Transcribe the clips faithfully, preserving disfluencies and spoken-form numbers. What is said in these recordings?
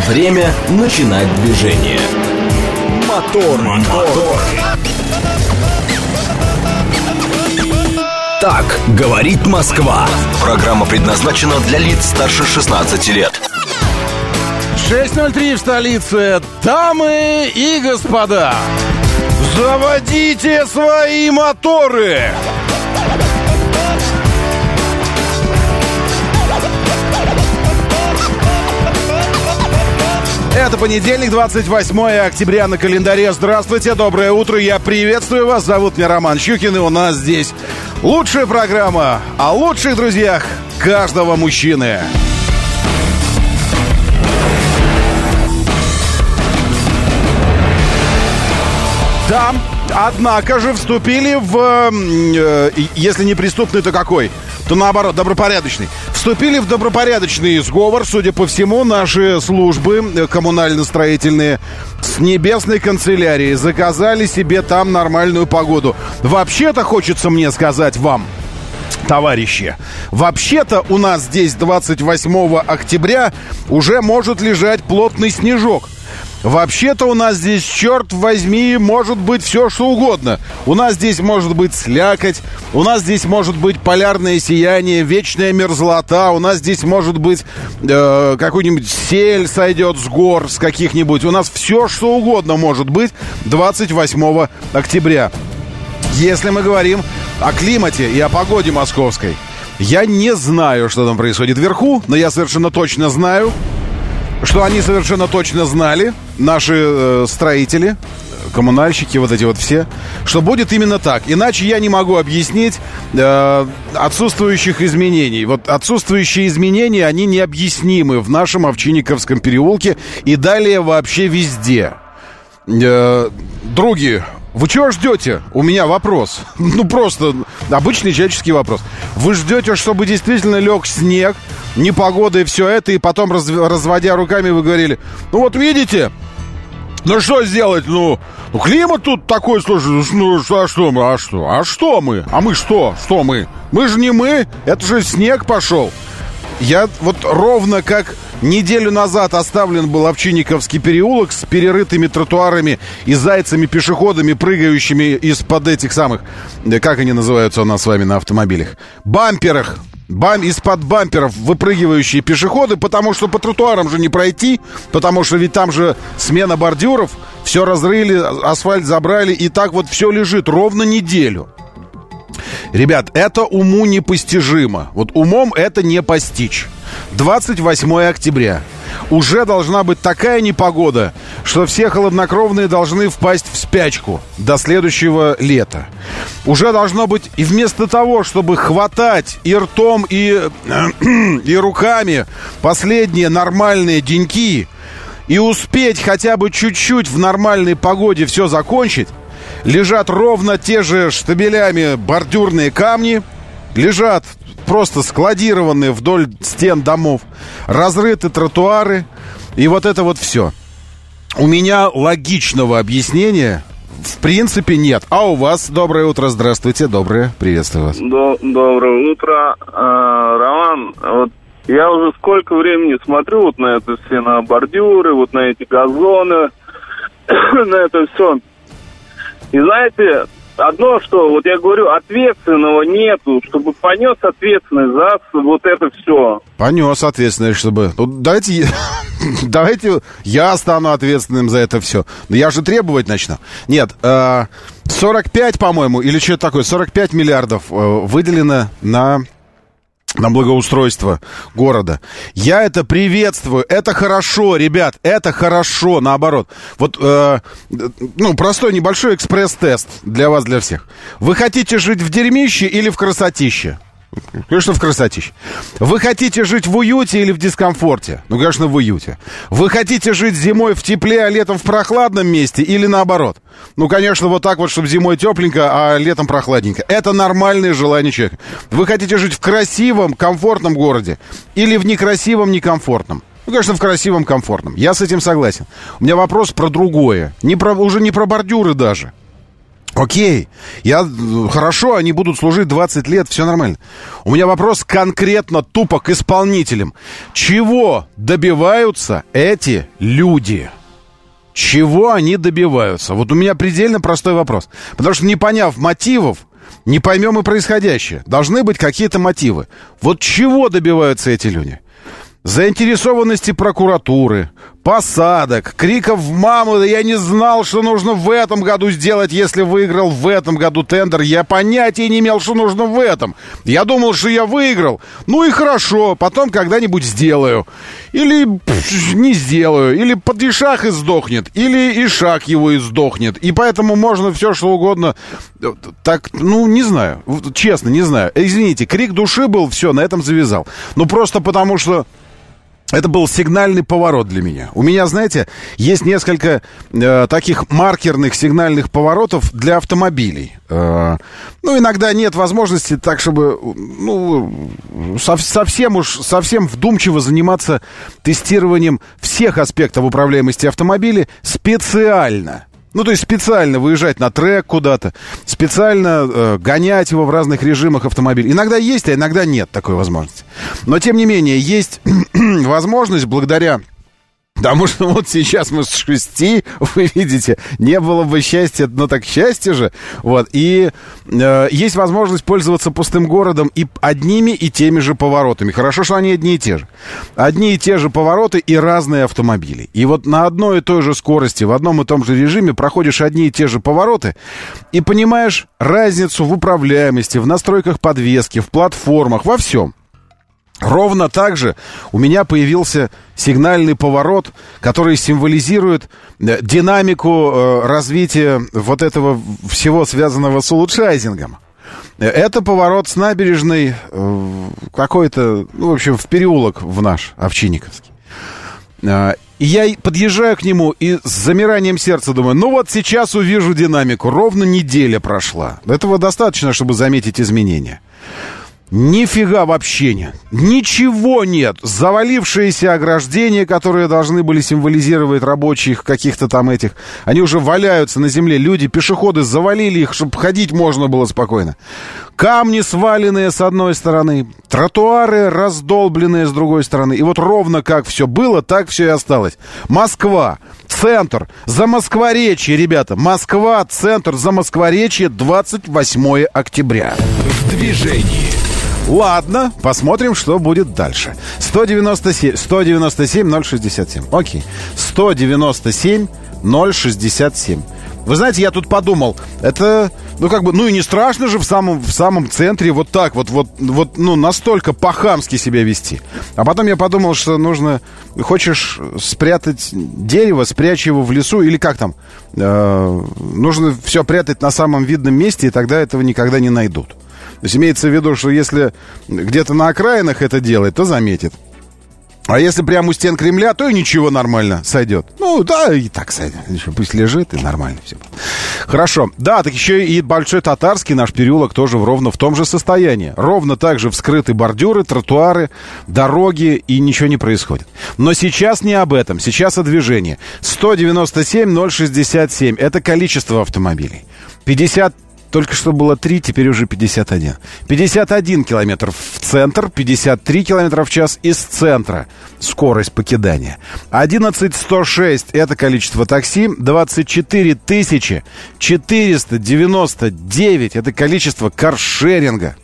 Время начинать движение. Мотор, мотор. Так говорит Москва. Программа предназначена для лиц старше шестнадцати лет. шесть ноль три в столице. Дамы и господа, заводите свои моторы! Это понедельник, двадцать восьмое октября на календаре. Здравствуйте, доброе утро, я приветствую вас. Зовут меня Роман Щукин, и у нас здесь лучшая программа о лучших друзьях каждого мужчины. Да, однако же вступили в, э, если не преступный, то какой? То наоборот, добропорядочный. Вступили в добропорядочный сговор, судя по всему, наши службы коммунально-строительные с небесной канцелярией заказали себе там нормальную погоду. Вообще-то, хочется мне сказать вам, товарищи, вообще-то у нас здесь двадцать восьмого октября уже может лежать плотный снежок. Вообще-то у нас здесь, черт возьми, может быть все, что угодно. У нас здесь может быть слякоть, у нас здесь может быть полярное сияние, вечная мерзлота, у нас здесь может быть э, какой-нибудь сель сойдет с гор, с каких-нибудь. У нас все, что угодно может быть двадцать восьмого октября. Если мы говорим о климате и о погоде московской, я не знаю, что там происходит вверху, но я совершенно точно знаю, что они совершенно точно знали, наши э, строители, коммунальщики, вот эти вот все, что будет именно так. Иначе я не могу объяснить э, отсутствующих изменений. Вот отсутствующие изменения, они необъяснимы в нашем Овчинниковском переулке и далее вообще везде. Э, други, вы чего ждете? У меня вопрос. Ну, просто обычный человеческий вопрос. Вы ждете, чтобы действительно лег снег, непогода и все это, и потом, раз, разводя руками, вы говорили: ну вот видите, ну что сделать, ну, ну климат тут такой, слушай, ну а что мы, а что, а что мы, а мы что, что мы, мы же не мы, это же снег пошел. Я вот ровно как неделю назад оставлен был Овчинниковский переулок с перерытыми тротуарами и зайцами-пешеходами, прыгающими из-под этих самых, как они называются у нас с вами на автомобилях, бамперах. Бам, из-под бамперов выпрыгивающие пешеходы, потому что по тротуарам же не пройти, потому что ведь там же смена бордюров, все разрыли, асфальт забрали, и так вот все лежит ровно неделю. Ребят, это уму непостижимо. Вот умом это не постичь. двадцать восьмое октября. Уже должна быть такая непогода, что все холоднокровные должны впасть в спячку до следующего лета. Уже должно быть, и вместо того, чтобы хватать и ртом, и, и руками последние нормальные деньки и успеть хотя бы чуть-чуть в нормальной погоде все закончить, лежат ровно те же штабелями бордюрные камни, лежат просто складированные вдоль стен домов, разрыты тротуары, и вот это вот все. У меня логичного объяснения в принципе нет. А у вас? Доброе утро, здравствуйте, доброе, приветствую вас. До- доброе утро, а, Роман. Вот я уже сколько времени смотрю вот на это все, на бордюры, вот на эти газоны, на это все. И знаете, одно, что, вот я говорю, ответственного нету, чтобы понес ответственность за вот это все. Понес ответственность, чтобы... Ну, давайте, давайте я стану ответственным за это все. Но я же требовать начну. Нет, сорок пять, по-моему, или что-то такое, сорок пять миллиардов выделено на... на благоустройство города. Я это приветствую. Это хорошо, ребят, это хорошо, наоборот. Вот, э, ну, простой небольшой экспресс-тест для вас, для всех. Вы хотите жить в дерьмище или в красотище? Конечно, в красотище. Вы хотите жить в уюте или в дискомфорте? Ну, конечно, в уюте. Вы хотите жить зимой в тепле, а летом в прохладном месте или наоборот? Ну, конечно, вот так вот, чтобы зимой тепленько, а летом прохладненько. Это нормальное желание человека. Вы хотите жить в красивом, комфортном городе или в некрасивом, некомфортном? Ну, конечно, в красивом, комфортном. Я с этим согласен. У меня вопрос про другое. Не про, уже не про бордюры даже. Окей, я, хорошо, они будут служить двадцать лет, все нормально. У меня вопрос конкретно тупо к исполнителям. Чего добиваются эти люди? Чего они добиваются? Вот у меня предельно простой вопрос. Потому что не поняв мотивов, не поймем и происходящее. Должны быть какие-то мотивы. Вот чего добиваются эти люди? Заинтересованности прокуратуры, посадок, криков в маму, да я не знал, что нужно в этом году сделать, если выиграл в этом году тендер. Я понятия не имел, что нужно в этом. Я думал, что я выиграл. Ну и хорошо, потом когда-нибудь сделаю. Или пш, не сделаю. Или падишах и сдохнет. Или ишак его и сдохнет. И поэтому можно все, что угодно. Так, ну, не знаю. Честно, не знаю. Извините, крик души был, все, на этом завязал. Ну, просто потому что... Это был сигнальный поворот для меня. У меня, знаете, есть несколько э, таких маркерных сигнальных поворотов для автомобилей. Э, ну, иногда нет возможности так, чтобы, ну, сов- совсем уж, совсем вдумчиво заниматься тестированием всех аспектов управляемости автомобиля специально. Ну, то есть специально выезжать на трек куда-то, специально э, гонять его в разных режимах автомобиля. Иногда есть, а иногда нет такой возможности. Но, тем не менее, есть возможность благодаря... Потому что вот сейчас мы с шести, вы видите, не было бы счастья, но так счастье же. Вот. И э, есть возможность пользоваться пустым городом и одними и теми же поворотами. Хорошо, что они одни и те же. Одни и те же повороты и разные автомобили. И вот на одной и той же скорости, в одном и том же режиме проходишь одни и те же повороты и понимаешь разницу в управляемости, в настройках подвески, в платформах, во всем. Ровно так же у меня появился сигнальный поворот, который символизирует динамику развития вот этого всего, связанного с улучшайзингом. Это поворот с набережной какой-то, ну, в общем, в переулок в наш, Овчинниковский. И я подъезжаю к нему и с замиранием сердца думаю, ну вот сейчас увижу динамику. Ровно неделя прошла. Этого достаточно, чтобы заметить изменения. Нифига вообще нет. Ничего нет. Завалившиеся ограждения, которые должны были символизировать рабочих каких-то там этих, они уже валяются на земле. Люди, пешеходы завалили их, чтобы ходить можно было спокойно. Камни сваленные с одной стороны, тротуары раздолбленные с другой стороны. И вот ровно как все было, так все и осталось. Москва, центр, Замоскворечье, ребята. Москва, центр, Замоскворечье, двадцать восьмое октября. В движении. Ладно, посмотрим, что будет дальше. сто девяносто семь, сто девяносто семь, ноль шестьдесят семь. Окей. сто девяносто семь, ноль шестьдесят семь. Вы знаете, я тут подумал, это, ну, как бы, ну, и не страшно же в самом, в самом центре вот так вот, вот, вот, ну, настолько по-хамски себя вести. А потом я подумал, что нужно, хочешь спрятать дерево, спрячь его в лесу, или как там, э, нужно все прятать на самом видном месте, и тогда этого никогда не найдут. То есть имеется в виду, что если где-то на окраинах это делать, то заметит. А если прямо у стен Кремля, то и ничего, нормально сойдет. Ну, да, и так сойдет. Пусть лежит, и нормально все. Хорошо. Да, так еще и Большой Татарский, наш переулок, тоже ровно в том же состоянии. Ровно так же вскрыты бордюры, тротуары, дороги, и ничего не происходит. Но сейчас не об этом. Сейчас о движении. сто девяносто семь, ноль шестьдесят семь. Это количество автомобилей. пятьдесят Только что было три, теперь уже пятьдесят один. пятьдесят один километр в центр, пятьдесят три километра в час из центра. Скорость покидания. одиннадцать сто шесть это количество такси. двадцать четыре тысячи четыреста девяносто девять это количество каршеринга.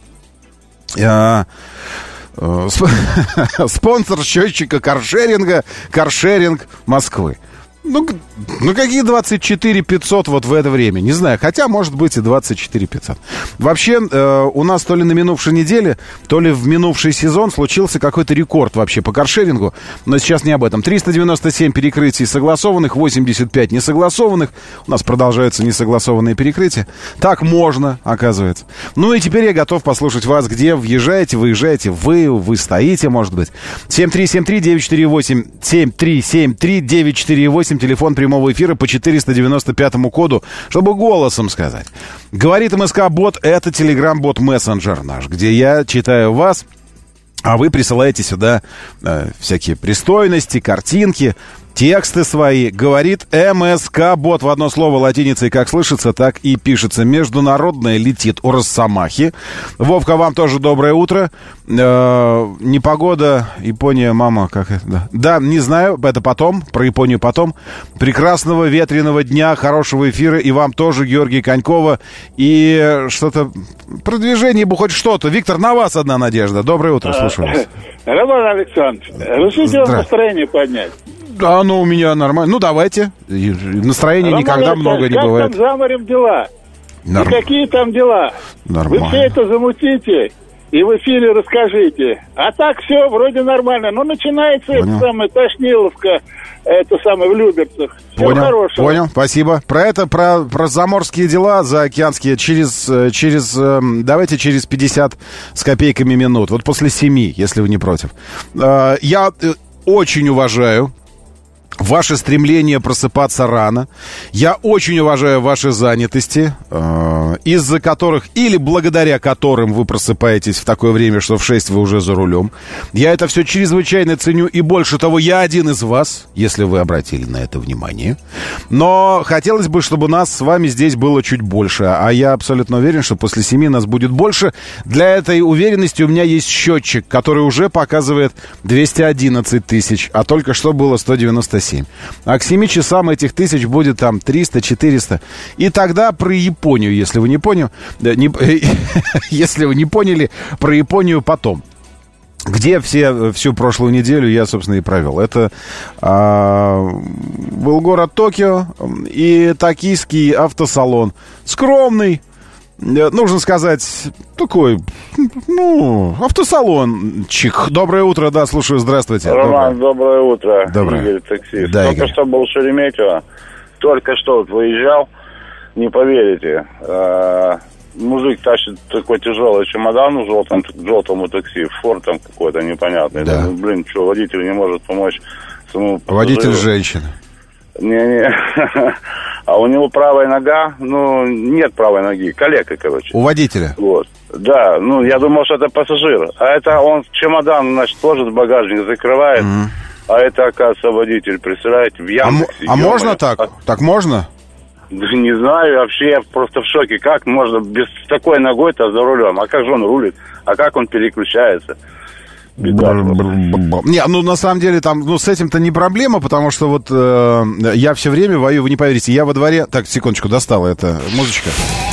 А, а, спонсор счетчика каршеринга, каршеринг Москвы. Ну, ну, какие двадцать четыре пятьсот вот в это время? Не знаю, хотя, может быть, и двадцать четыре пятьсот. Вообще, э, у нас то ли на минувшей неделе, то ли в минувший сезон случился какой-то рекорд вообще по каршерингу. Но сейчас не об этом. триста девяносто семь перекрытий согласованных, восемьдесят пять несогласованных. У нас продолжаются несогласованные перекрытия. Так можно, оказывается. Ну и теперь я готов послушать вас, где въезжаете, выезжаете, вы, вы стоите, может быть. семь три семь три девять четыре восемь, семь три семь три девять четыре восемь. Телефон прямого эфира по четыреста девяносто пятому коду, чтобы голосом сказать. Говорит МСК-бот, это телеграм-бот мессенджер наш, где я читаю вас А вы присылаете сюда э, всякие пристойности, картинки, тексты свои. Говорит МСК-бот в одно слово латиницей, как слышится, так и пишется. Международная летит у Росомахи. Вовка, вам тоже доброе утро. Э, непогода, Япония, мама, как это? Да. да, не знаю, это потом, про Японию потом. Прекрасного ветреного дня, хорошего эфира. И вам тоже, Георгий Конькова. И что-то, продвижение бы хоть что-то. Виктор, на вас одна надежда. Доброе утро, слушаю вас. Роман Александрович, решите вам настроение поднять. Да, ну у меня нормально. Ну, давайте. Настроения Роман никогда много не как бывает. Как там за морем дела? Норм... И какие там дела? Нормально. Вы все это замутите и в эфире расскажите. А так все вроде нормально. Но начинается это самое Тошниловка, это самое в Люберцах. Всего понял, хорошего. Понял, спасибо. Про это, про, про заморские дела заокеанские через, через, давайте через пятьдесят с копейками минут. Вот после семи, если вы не против. Я очень уважаю ваше стремление просыпаться рано. Я очень уважаю ваши занятости, э, из-за которых или благодаря которым вы просыпаетесь в такое время, что в шесть вы уже за рулем. Я это все чрезвычайно ценю, и больше того, я один из вас, если вы обратили на это внимание. Но хотелось бы, чтобы нас с вами здесь было чуть больше, а я абсолютно уверен, что после семи нас будет больше. Для этой уверенности у меня есть счетчик, который уже показывает двести одиннадцать тысяч, а только что было сто девяносто семь. А к семи часам этих тысяч будет там триста-четыреста. И тогда про Японию, если вы не поняли, не, если вы не поняли, про Японию потом. Где все, всю прошлую неделю я, собственно, и провел. Это а, был город Токио и токийский автосалон. Скромный. Нужно сказать, такой, ну, автосалончик. Доброе утро, да, слушаю, здравствуйте. Роман, доброе, доброе утро. Доброе. Игорь, таксист. Да, Только Игорь. что был в Шереметьево, только что вот выезжал, не поверите, э, мужик тащит такой тяжелый чемодан в желтом, в желтом такси, форт там какой-то непонятный. Да. Думаю, блин, что, водитель не может помочь своему пассажиру? Водитель женщина. Не-не. А у него правая нога, ну, нет правой ноги, калека, короче. У водителя? Вот. Да, ну, я думал, что это пассажир. А это он чемодан, значит, ложит в багажник, закрывает. Mm-hmm. А это, оказывается, водитель, представляете, в Яндексе. А, а можно так? А... Так можно? Не знаю, вообще я просто в шоке. Как можно без такой ногой-то за рулем? А как же он рулит? А как он переключается? Не, ну на самом деле там, ну с этим-то не проблема, потому что вот э, я все время воюю, вы не поверите, я во дворе. Так, секундочку, достала эта музычка.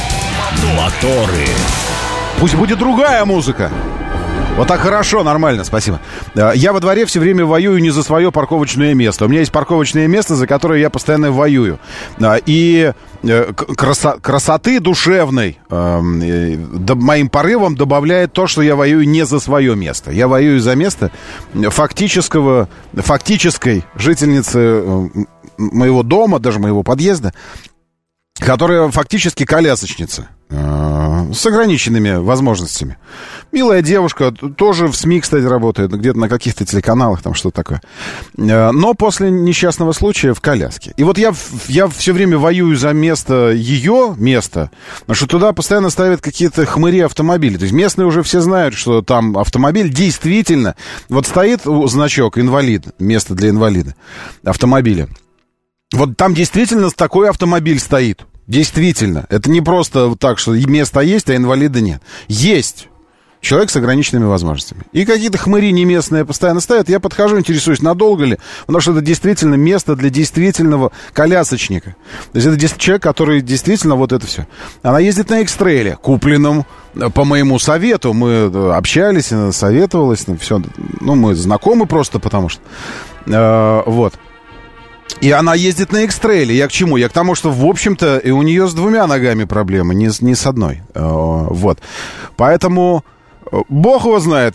Моторы. Пусть будет другая музыка. Вот так хорошо, нормально, спасибо. Я во дворе все время воюю не за свое парковочное место. У меня есть парковочное место, за которое я постоянно воюю. И красо- красоты душевной э, моим порывом добавляет то, что я воюю не за свое место. Я воюю за место фактического, фактической жительницы моего дома, даже моего подъезда, которая фактически колясочница, э, с ограниченными возможностями. Милая девушка, тоже в СМИ, кстати, работает, где-то на каких-то телеканалах, там что-то такое. Э, но после несчастного случая в коляске. И вот я, я все время воюю за место, ее место, потому что туда постоянно ставят какие-то хмыри автомобили. То есть местные уже все знают, что там автомобиль действительно... Вот стоит значок «инвалид», место для инвалида, автомобиля. Вот там действительно такой автомобиль стоит. Действительно. Это не просто так, что место есть, а инвалида нет. Есть. Человек с ограниченными возможностями. И какие-то хмыри не местные постоянно ставят. Я подхожу, интересуюсь, надолго ли. Потому что это действительно место для действительного колясочника. То есть это человек, который действительно вот это все. Она ездит на X-трейле, купленном по моему совету. Мы общались, она советовалась. Все. Ну, мы знакомы просто, потому что... Э, вот. И она ездит на X-трейле. Я к чему? Я к тому, что, в общем-то, и у нее с двумя ногами проблемы, не, не с одной. Вот. Поэтому бог его знает.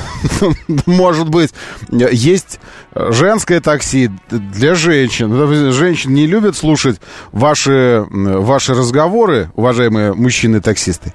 Может быть, есть женское такси для женщин. Женщины не любят слушать ваши, ваши разговоры, уважаемые мужчины-таксисты,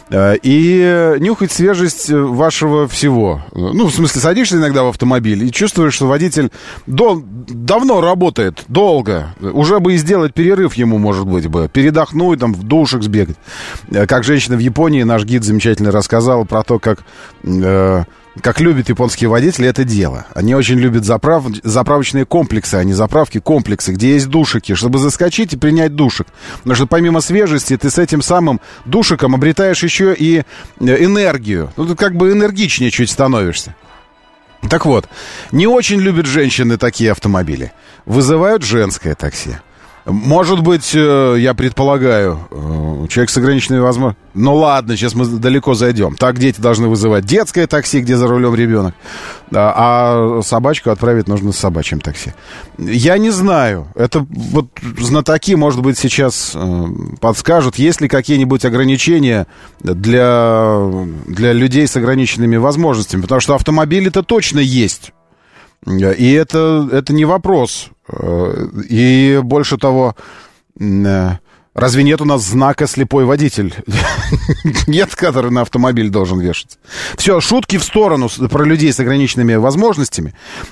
и нюхать свежесть вашего всего. Ну, в смысле, садишься иногда в автомобиль и чувствуешь, что водитель дол- давно работает, долго. Уже бы и сделать перерыв ему, может быть, бы. Передохнуть, там, в душик сбегать. Как женщина в Японии, наш гид замечательно рассказал про то, как... Э- как любят японские водители, это дело. Они очень любят заправ... заправочные комплексы, а не заправки, комплексы, где есть душики, чтобы заскочить и принять душик. Потому что помимо свежести ты с этим самым душиком обретаешь еще и энергию. Ну, ты как бы энергичнее чуть становишься. Так вот, не очень любят женщины такие автомобили. Вызывают женское такси. Может быть, я предполагаю, человек с ограниченными возможностями... Ну ладно, сейчас мы далеко зайдем. Так дети должны вызывать детское такси, где за рулем ребенок. А собачку отправить нужно с собачьим такси. Я не знаю. Это вот знатоки, может быть, сейчас подскажут, есть ли какие-нибудь ограничения для, для людей с ограниченными возможностями. Потому что автомобили-то точно есть. И это, это не вопрос. И больше того, разве нет у нас знака «слепой водитель»? Нет, который на автомобиль должен вешаться. Все, шутки в сторону про людей с ограниченными возможностями.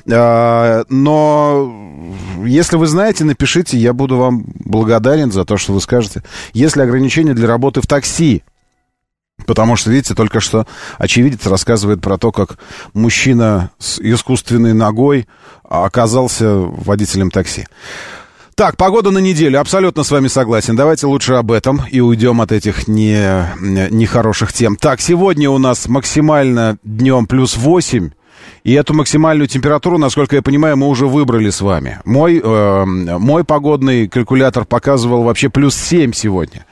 Но если вы знаете, напишите, я буду вам благодарен за то, что вы скажете. Есть ли ограничения для работы в такси? Потому что, видите, только что очевидец рассказывает про то, как мужчина с искусственной ногой оказался водителем такси. Так, погода на неделю. Абсолютно с вами согласен. Давайте лучше об этом и уйдем от этих не, нехороших тем. Так, сегодня у нас максимально днем плюс восемь. И эту максимальную температуру, насколько я понимаю, мы уже выбрали с вами. Мой, э, мой погодный калькулятор показывал вообще плюс семь сегодня.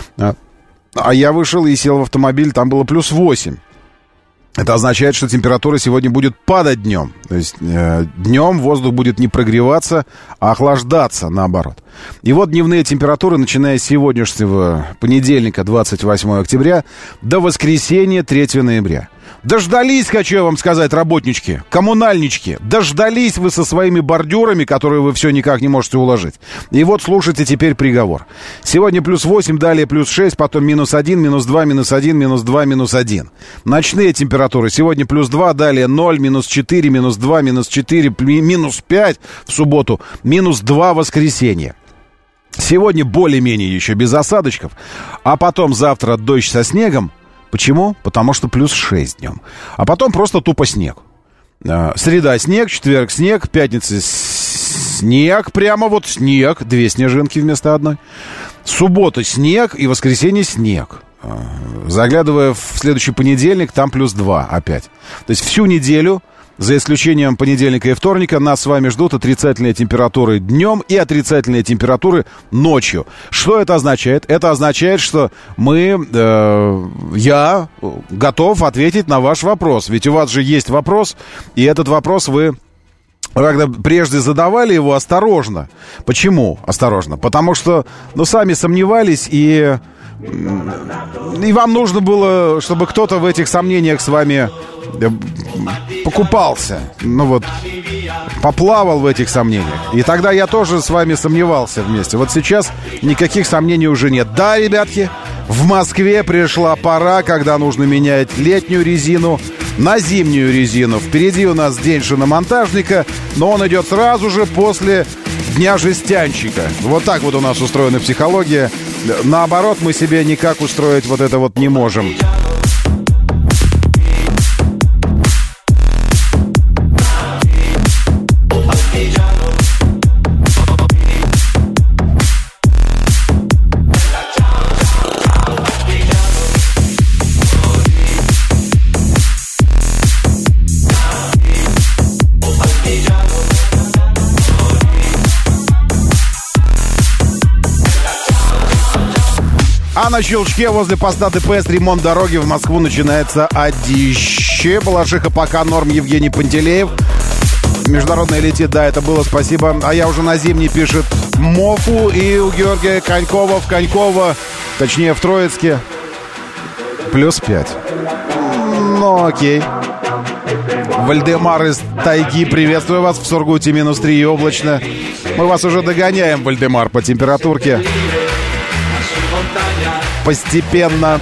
А я вышел и сел в автомобиль, там было плюс восемь. Это означает, что температура сегодня будет падать днем. То есть э, днем воздух будет не прогреваться, а охлаждаться, наоборот. И вот дневные температуры, начиная с сегодняшнего понедельника, двадцать восьмого октября, до воскресенья, третьего ноября. Дождались, хочу я вам сказать, работнички, коммунальнички. Дождались вы со своими бордюрами, которые вы все никак не можете уложить. И вот слушайте теперь приговор. Сегодня плюс восемь, далее плюс шесть, потом минус один, минус два, минус один, минус два, минус один. Ночные температуры. Сегодня плюс два, далее ноль, минус четыре, минус два, минус четыре, минус пять в субботу, минус два в воскресенье. Сегодня более-менее еще без осадочков. А потом завтра дождь со снегом. Почему? Потому что плюс шесть днем. А потом просто тупо снег. Среда снег, четверг снег, пятница снег, прямо вот снег, две снежинки вместо одной. Суббота снег и воскресенье снег. Заглядывая в следующий понедельник, там плюс два опять. То есть всю неделю, за исключением понедельника и вторника, нас с вами ждут отрицательные температуры днем и отрицательные температуры ночью. Что это означает? Это означает, что мы, э, я готов ответить на ваш вопрос. Ведь у вас же есть вопрос, и этот вопрос вы... Когда прежде задавали его, осторожно. Почему осторожно? Потому что, ну, сами сомневались, и, и вам нужно было, чтобы кто-то в этих сомнениях с вами покупался. Ну вот, поплавал в этих сомнениях. И тогда я тоже с вами сомневался вместе. Вот сейчас никаких сомнений уже нет. Да, ребятки, в Москве пришла пора, когда нужно менять летнюю резину на зимнюю резину. Впереди у нас день шиномонтажника, но он идет сразу же после дня жестянщика. Вот так вот у нас устроена психология. Наоборот, мы себе никак устроить вот это вот не можем. А на Щелчке возле поста ДПС ремонт дороги в Москву начинается одище. Балашиха, пока норм. Евгений Пантелеев. Международная летит, да, это было, спасибо. А я уже на зимний, пишет Мофу. И у Георгия Конькова в Коньково, точнее в Троицке, плюс пять. Ну, окей. Вальдемар из тайги, приветствую вас. В Сургуте минус три и облачно. Мы вас уже догоняем, Вальдемар, по температурке. Постепенно.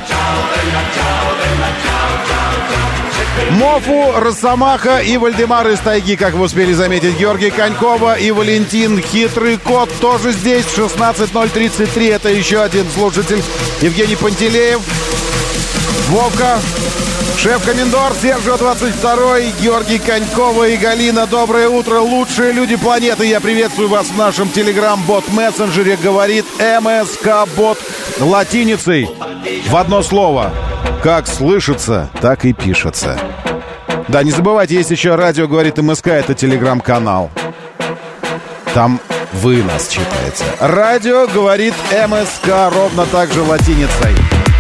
Мофу, Росомаха и Вальдемар из тайги, как вы успели заметить, Георгий Конькова и Валентин Хитрый Кот тоже здесь. шестнадцать ноль тридцать три. Это еще один слушатель. Евгений Пантелеев. Вовка. Шеф-комендор Сержио двадцать второй, Георгий Конькова и Галина. Доброе утро, лучшие люди планеты. Я приветствую вас в нашем телеграм-бот-мессенджере. Говорит МСК-бот латиницей в одно слово. Как слышится, так и пишется. Да, не забывайте, есть еще радио «Говорит МСК», это телеграм-канал. Там вы нас читаете. Радио «Говорит МСК» ровно так же латиницей.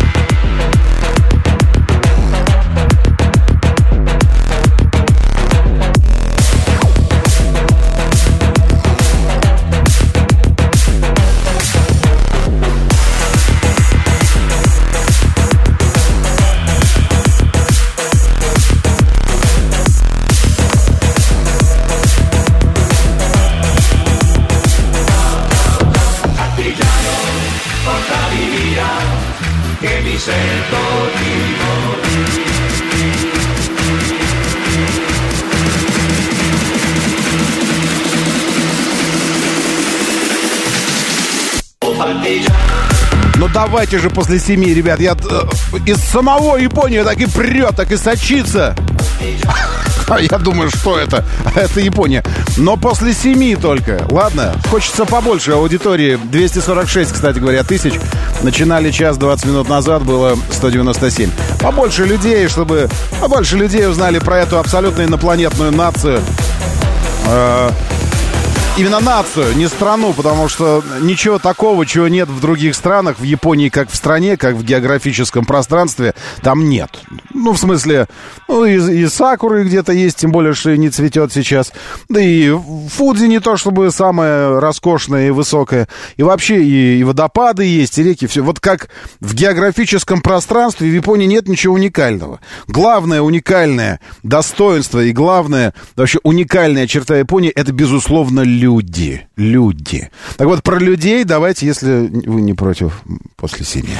Ну давайте же после семи, ребят. Я э, из самого Японии так и прет, так и сочится. Я думаю, что это? Это Япония. Но после семи только. Ладно, хочется побольше аудитории. двести сорок шесть, кстати говоря, тысяч. Начинали час двадцать минут назад, было сто девяносто семь. Побольше людей, чтобы побольше людей узнали про эту абсолютно инопланетную нацию. Э, Именно нацию, не страну, потому что ничего такого, чего нет в других странах, в Японии как в стране, как в географическом пространстве, там нет. Ну, в смысле, ну, и, и сакуры где-то есть, тем более, что не цветет сейчас. Да и Фудзи не то чтобы самое роскошное и высокое. И вообще и, и водопады есть, и реки, все. Вот как в географическом пространстве в Японии нет ничего уникального. Главное уникальное достоинство и главное вообще уникальная черта Японии — это, безусловно, люди. Люди, люди. Так вот, про людей давайте, если вы не против, после семи.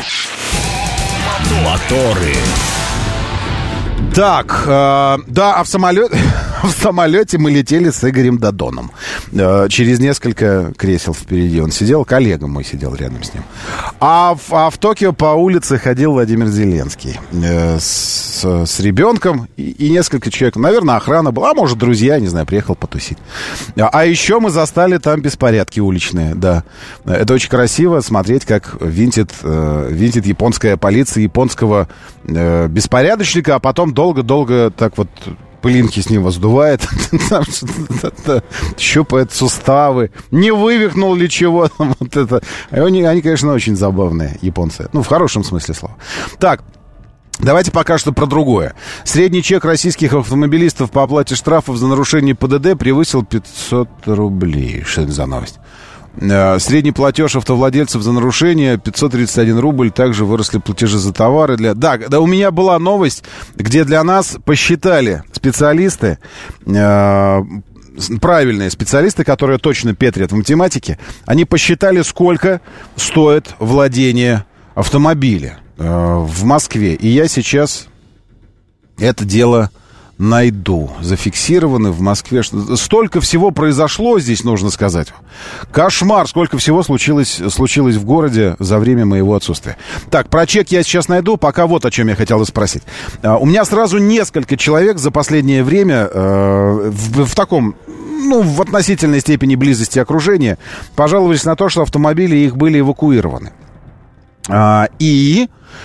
Моторы. Так, э, да, а в самолете, в самолете мы летели с Игорем Додоном. Э, через несколько кресел впереди он сидел, коллега мой сидел рядом с ним. А в, а в Токио по улице ходил Владимир Зеленский э, с, с ребенком и, и несколько человек. Наверное, охрана была, а может, друзья, не знаю, приехал потусить. А, а еще мы застали там беспорядки уличные, да. Это очень красиво смотреть, как винтит, э, винтит японская полиция японского э, беспорядочника, а потом долго-долго так вот пылинки с него сдувает, щупает суставы, не вывихнул ли чего. Вот это. Они, они, конечно, очень забавные, японцы. Ну, в хорошем смысле слова. Так, давайте пока что про другое. Средний чек российских автомобилистов по оплате штрафов за нарушение ПДД превысил пятьсот рублей. Что это за новость? Средний платеж автовладельцев за нарушение пятьсот тридцать один рубль. Также выросли платежи за товары. Для... Да, да, у меня была новость, где для нас посчитали специалисты, э, правильные специалисты, которые точно петрят в математике, они посчитали, сколько стоит владение автомобиля э, в Москве. И я сейчас это дело найду. Зафиксированы в Москве. Столько всего произошло здесь, нужно сказать. Кошмар, сколько всего случилось, случилось в городе за время моего отсутствия. Так, про чек я сейчас найду. Пока вот о чем я хотел спросить. У меня сразу несколько человек за последнее время э, в, в таком, ну, в относительной степени близости окружения пожаловались на то, что автомобили их были эвакуированы. А, и...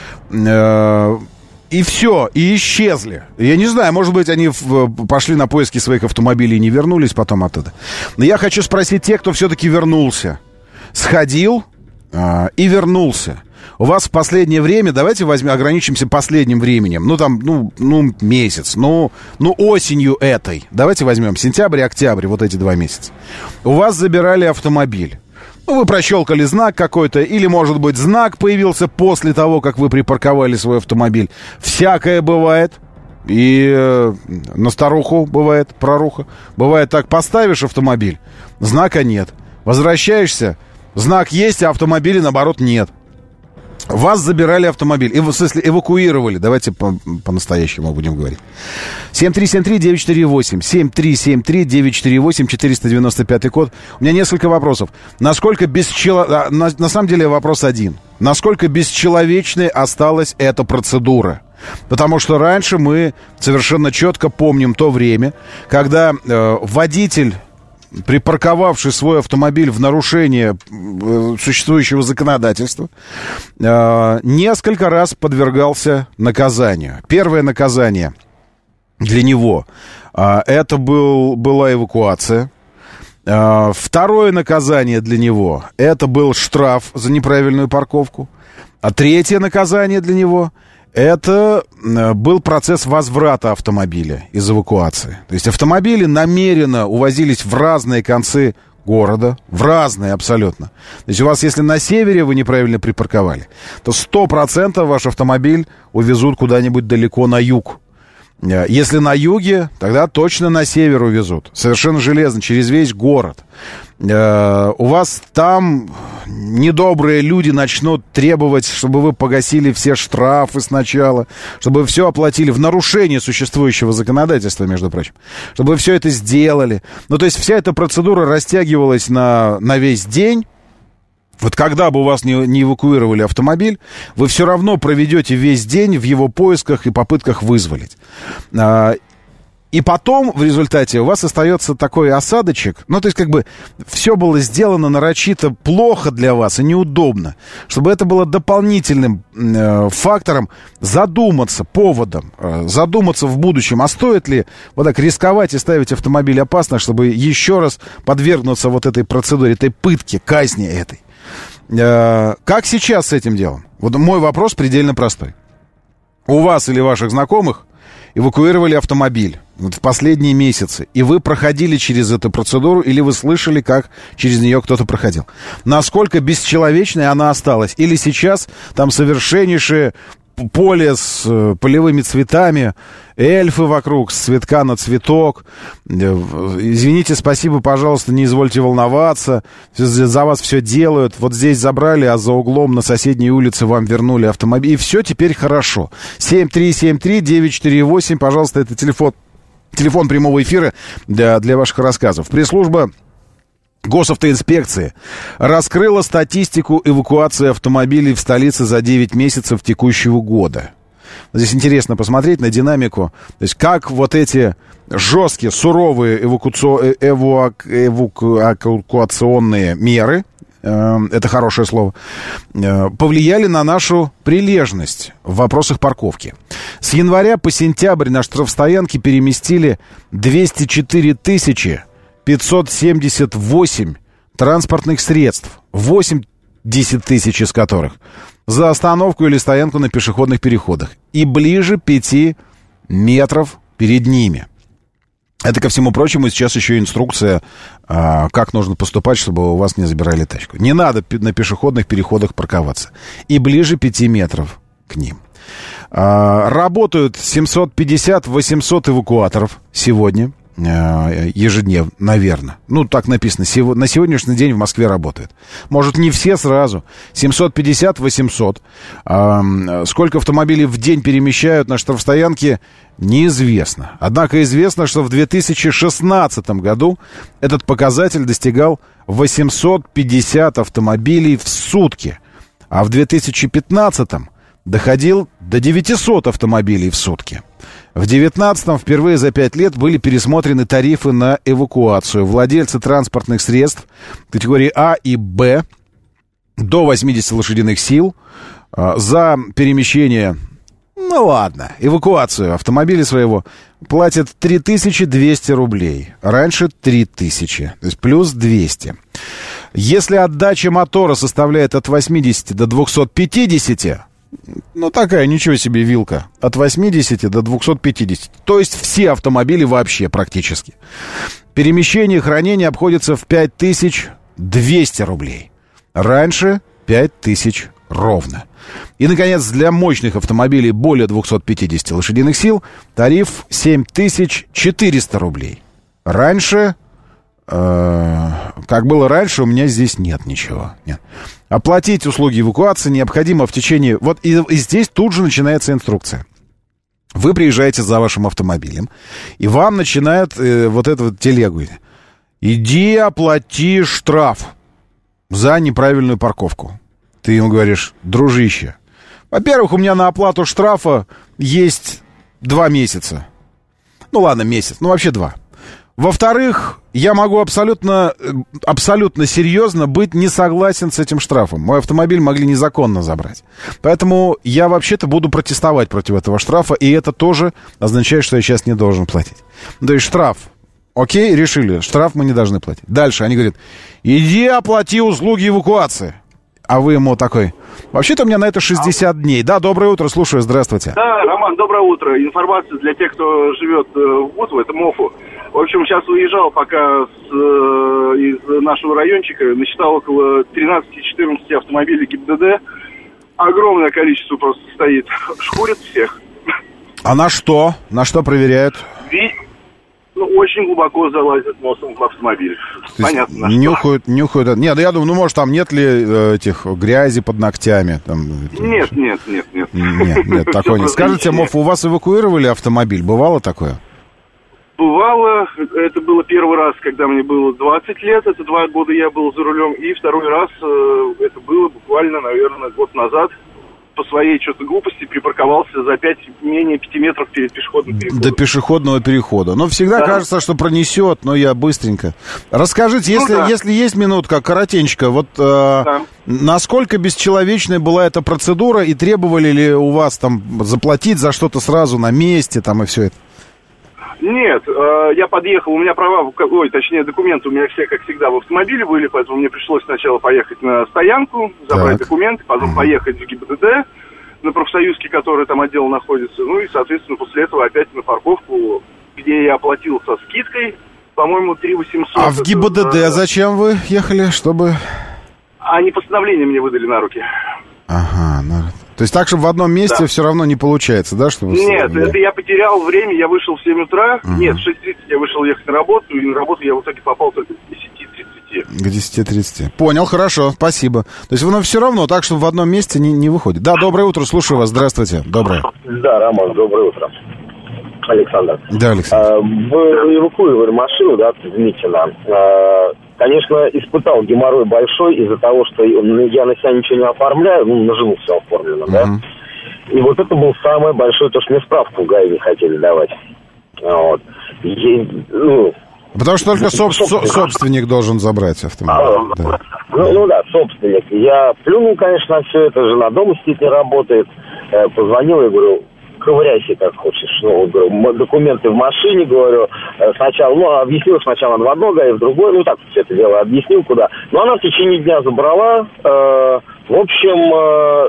Э, И все, и исчезли. Я не знаю, может быть, они в, пошли на поиски своих автомобилей и не вернулись потом оттуда. Но я хочу спросить тех, кто все-таки вернулся. Сходил э, и вернулся. У вас в последнее время, давайте возьмем, ограничимся последним временем. Ну, там, ну, ну месяц, ну, ну, осенью этой. Давайте возьмем сентябрь и октябрь, вот эти два месяца. У вас забирали автомобиль. Ну, вы прощелкали знак какой-то, или, может быть, знак появился после того, как вы припарковали свой автомобиль. Всякое бывает. И э, на старуху бывает проруха. Бывает так, поставишь автомобиль, знака нет. Возвращаешься, знак есть, а автомобиля, наоборот, нет. Вас забирали автомобиль, в смысле эвакуировали. Давайте по- по-настоящему будем говорить. семь три семь три девять четыре восемь. семь три семь три девять четыре восемь. четыреста девяносто пятый код. У меня несколько вопросов. Насколько бесчеловечной... На, на самом деле вопрос один. Насколько бесчеловечной осталась эта процедура? Потому что раньше мы совершенно четко помним то время, когда э, водитель, припарковавший свой автомобиль в нарушение э, существующего законодательства, э, несколько раз подвергался наказанию. Первое наказание для него э, это был, была эвакуация. Э, второе наказание для него это был штраф за неправильную парковку. А третье наказание для него это был процесс возврата автомобиля из эвакуации. То есть автомобили намеренно увозились в разные концы города, в разные абсолютно. То есть у вас, если на севере вы неправильно припарковали, то сто процентов ваш автомобиль увезут куда-нибудь далеко на юг. Если на юге, тогда точно на север увезут. Совершенно железно, через весь город. У вас там недобрые люди начнут требовать, чтобы вы погасили все штрафы сначала, чтобы вы все оплатили в нарушение существующего законодательства, между прочим, чтобы вы все это сделали. Ну, то есть вся эта процедура растягивалась на, на весь день. Вот когда бы у вас не, не эвакуировали автомобиль, вы все равно проведете весь день в его поисках и попытках вызволить. И потом, в результате, у вас остается такой осадочек. Ну, то есть, как бы, все было сделано нарочито плохо для вас и неудобно. Чтобы это было дополнительным э, фактором задуматься, поводом, э, задуматься в будущем, а стоит ли вот так рисковать и ставить автомобиль опасно, чтобы еще раз подвергнуться вот этой процедуре, этой пытке, казни этой. Э, как сейчас с этим делом? Вот мой вопрос предельно простой. У вас или ваших знакомых эвакуировали автомобиль вот в последние месяцы, и вы проходили через эту процедуру, или вы слышали, как через нее кто-то проходил. Насколько бесчеловечной она осталась? Или сейчас там совершеннейшее поле с э, полевыми цветами, эльфы вокруг, с цветка на цветок. Извините, спасибо, пожалуйста, не извольте волноваться. За вас все делают. Вот здесь забрали, а за углом на соседней улице вам вернули автомобиль. И все теперь хорошо. семь три семь три девять четыре восемь, пожалуйста, это телефон, телефон прямого эфира для, для ваших рассказов. Пресс-служба Госавтоинспекции раскрыла статистику эвакуации автомобилей в столице за девять месяцев текущего года. Здесь интересно посмотреть на динамику. То есть как вот эти жесткие, суровые эвакуаци... эвуак... эвакуационные меры, э, это хорошее слово, э, повлияли на нашу прилежность в вопросах парковки. С января по сентябрь на штрафстоянки переместили двести четыре тысячи пятьсот семьдесят восемь транспортных средств, восемьдесят тысяч из которых за остановку или стоянку на пешеходных переходах и ближе пяти метров перед ними. Это, ко всему прочему, сейчас еще инструкция, а, как нужно поступать, чтобы у вас не забирали тачку. Не надо на пешеходных переходах парковаться. И ближе пяти метров к ним. А, работают семьсот пятьдесят - восемьсот эвакуаторов сегодня. Ежедневно, наверное. Ну, так написано. На сегодняшний день в Москве работает. Может, не все сразу. семьсот пятьдесят - восемьсот. Сколько автомобилей в день перемещают на штрафстоянке, неизвестно. Однако известно, что в две тысячи шестнадцатом году этот показатель достигал восемьсот пятьдесят автомобилей в сутки. А в две тысячи пятнадцатом доходил до девятисот автомобилей в сутки. В две тысячи девятнадцатом впервые за пять лет были пересмотрены тарифы на эвакуацию. Владельцы транспортных средств категории А и Б до восьмидесяти лошадиных сил э, за перемещение, ну ладно, эвакуацию автомобиля своего платят три тысячи двести рублей. Раньше три тысячи, то есть плюс двести. Если отдача мотора составляет от восьмидесяти до двухсот пятидесяти, ну, такая, ничего себе, вилка. От восьмидесяти до двухсот пятидесяти. То есть все автомобили вообще практически. Перемещение и хранение обходится в пять тысяч двести рублей. Раньше пять тысяч ровно. И, наконец, для мощных автомобилей более двухсот пятидесяти лошадиных сил тариф семь тысяч четыреста рублей. Раньше... Э, как было раньше, у меня здесь нет ничего. Нет. Оплатить услуги эвакуации необходимо в течение... Вот и, и здесь тут же начинается инструкция. Вы приезжаете за вашим автомобилем, и вам начинают э, вот эту вот телегу. Иди оплати штраф за неправильную парковку. Ты ему говоришь: дружище, во-первых, у меня на оплату штрафа есть два месяца. Ну ладно, месяц, ну вообще два. Во-вторых, я могу абсолютно, абсолютно серьезно быть не согласен с этим штрафом. Мой автомобиль могли незаконно забрать. Поэтому я вообще-то буду протестовать против этого штрафа, и это тоже означает, что я сейчас не должен платить. То есть штраф. Окей, решили, штраф мы не должны платить. Дальше они говорят, иди оплати услуги эвакуации. А вы ему такой, вообще-то у меня на это шестьдесят дней. Да, доброе утро, слушаю, здравствуйте. Да, Роман, доброе утро. Информация для тех, кто живет в Бутово, это МОФу. В общем, сейчас уезжал пока с, э, из нашего райончика, насчитал около тринадцать-четырнадцать автомобилей ГИБДД. Огромное количество просто стоит, шкурят всех. А на что? На что проверяют? Ви... Ну, очень глубоко залазят носом в автомобиль. Понятно. Нюхают, нюхают. Нет, я думаю, ну, может, там нет ли э, этих грязи под ногтями? Там, нет, нет, нет, нет. Нет, нет, такой нет. Скажите, Мов, у вас эвакуировали автомобиль? Бывало такое? Бывало. Это было первый раз, когда мне было двадцать лет. Это два года я был за рулем. И второй раз э, это было буквально, наверное, год назад. По своей что-то глупости припарковался за пять, менее пяти метров перед пешеходным переходом. До пешеходного перехода. Но всегда да. кажется, что пронесет, но я быстренько. Расскажите, ну, если, да. если есть минутка, коротенько, вот э, да. насколько бесчеловечной была эта процедура и требовали ли у вас там заплатить за что-то сразу на месте там и все это? Нет, э, я подъехал, у меня права, ой, точнее документы у меня все, как всегда, в автомобиле были, поэтому мне пришлось сначала поехать на стоянку, забрать так. документы, потом угу. поехать в ГИБДД, на профсоюзке, который там отдел находится, ну и, соответственно, после этого опять на парковку, где я оплатил со скидкой, по-моему, три тысячи восемьсот. А в ГИБДД это... зачем вы ехали, чтобы... Они постановление мне выдали на руки. Ага, ну... То есть так, чтобы в одном месте да. все равно не получается, да? Чтобы Нет, да. это я потерял время, я вышел в семь утра, uh-huh. нет, в шесть тридцать я вышел ехать на работу, и на работу я в итоге попал только к десяти тридцати. К десяти тридцати. Понял, хорошо, спасибо. То есть оно все равно так, чтобы в одном месте не, не выходит. Да, доброе утро, слушаю вас, здравствуйте, доброе. Да, Роман, доброе утро. Александр. Да, Александр. А, вы эвакуировали машину, да, с Митина. А, конечно, испытал геморрой большой из-за того, что я на себя ничего не оформляю, ну, на жену все оформлено, uh-huh. да. И вот это был самое большое, то, что мне справку в ГАИ не хотели давать. Вот. И, ну, Потому что только соб- собственник. собственник должен забрать автомобиль. А, да. Ну, ну да, собственник. Я плюнул, конечно, на все это, жена дома сидит, не работает. Позвонил и говорю, ковыряйся как хочешь. Ну, говорю, документы в машине, говорю, сначала, ну, объяснил сначала в одно ГАИ, в другое, ну, так все это дело объяснил, куда. Но она в течение дня забрала, э, в общем, э,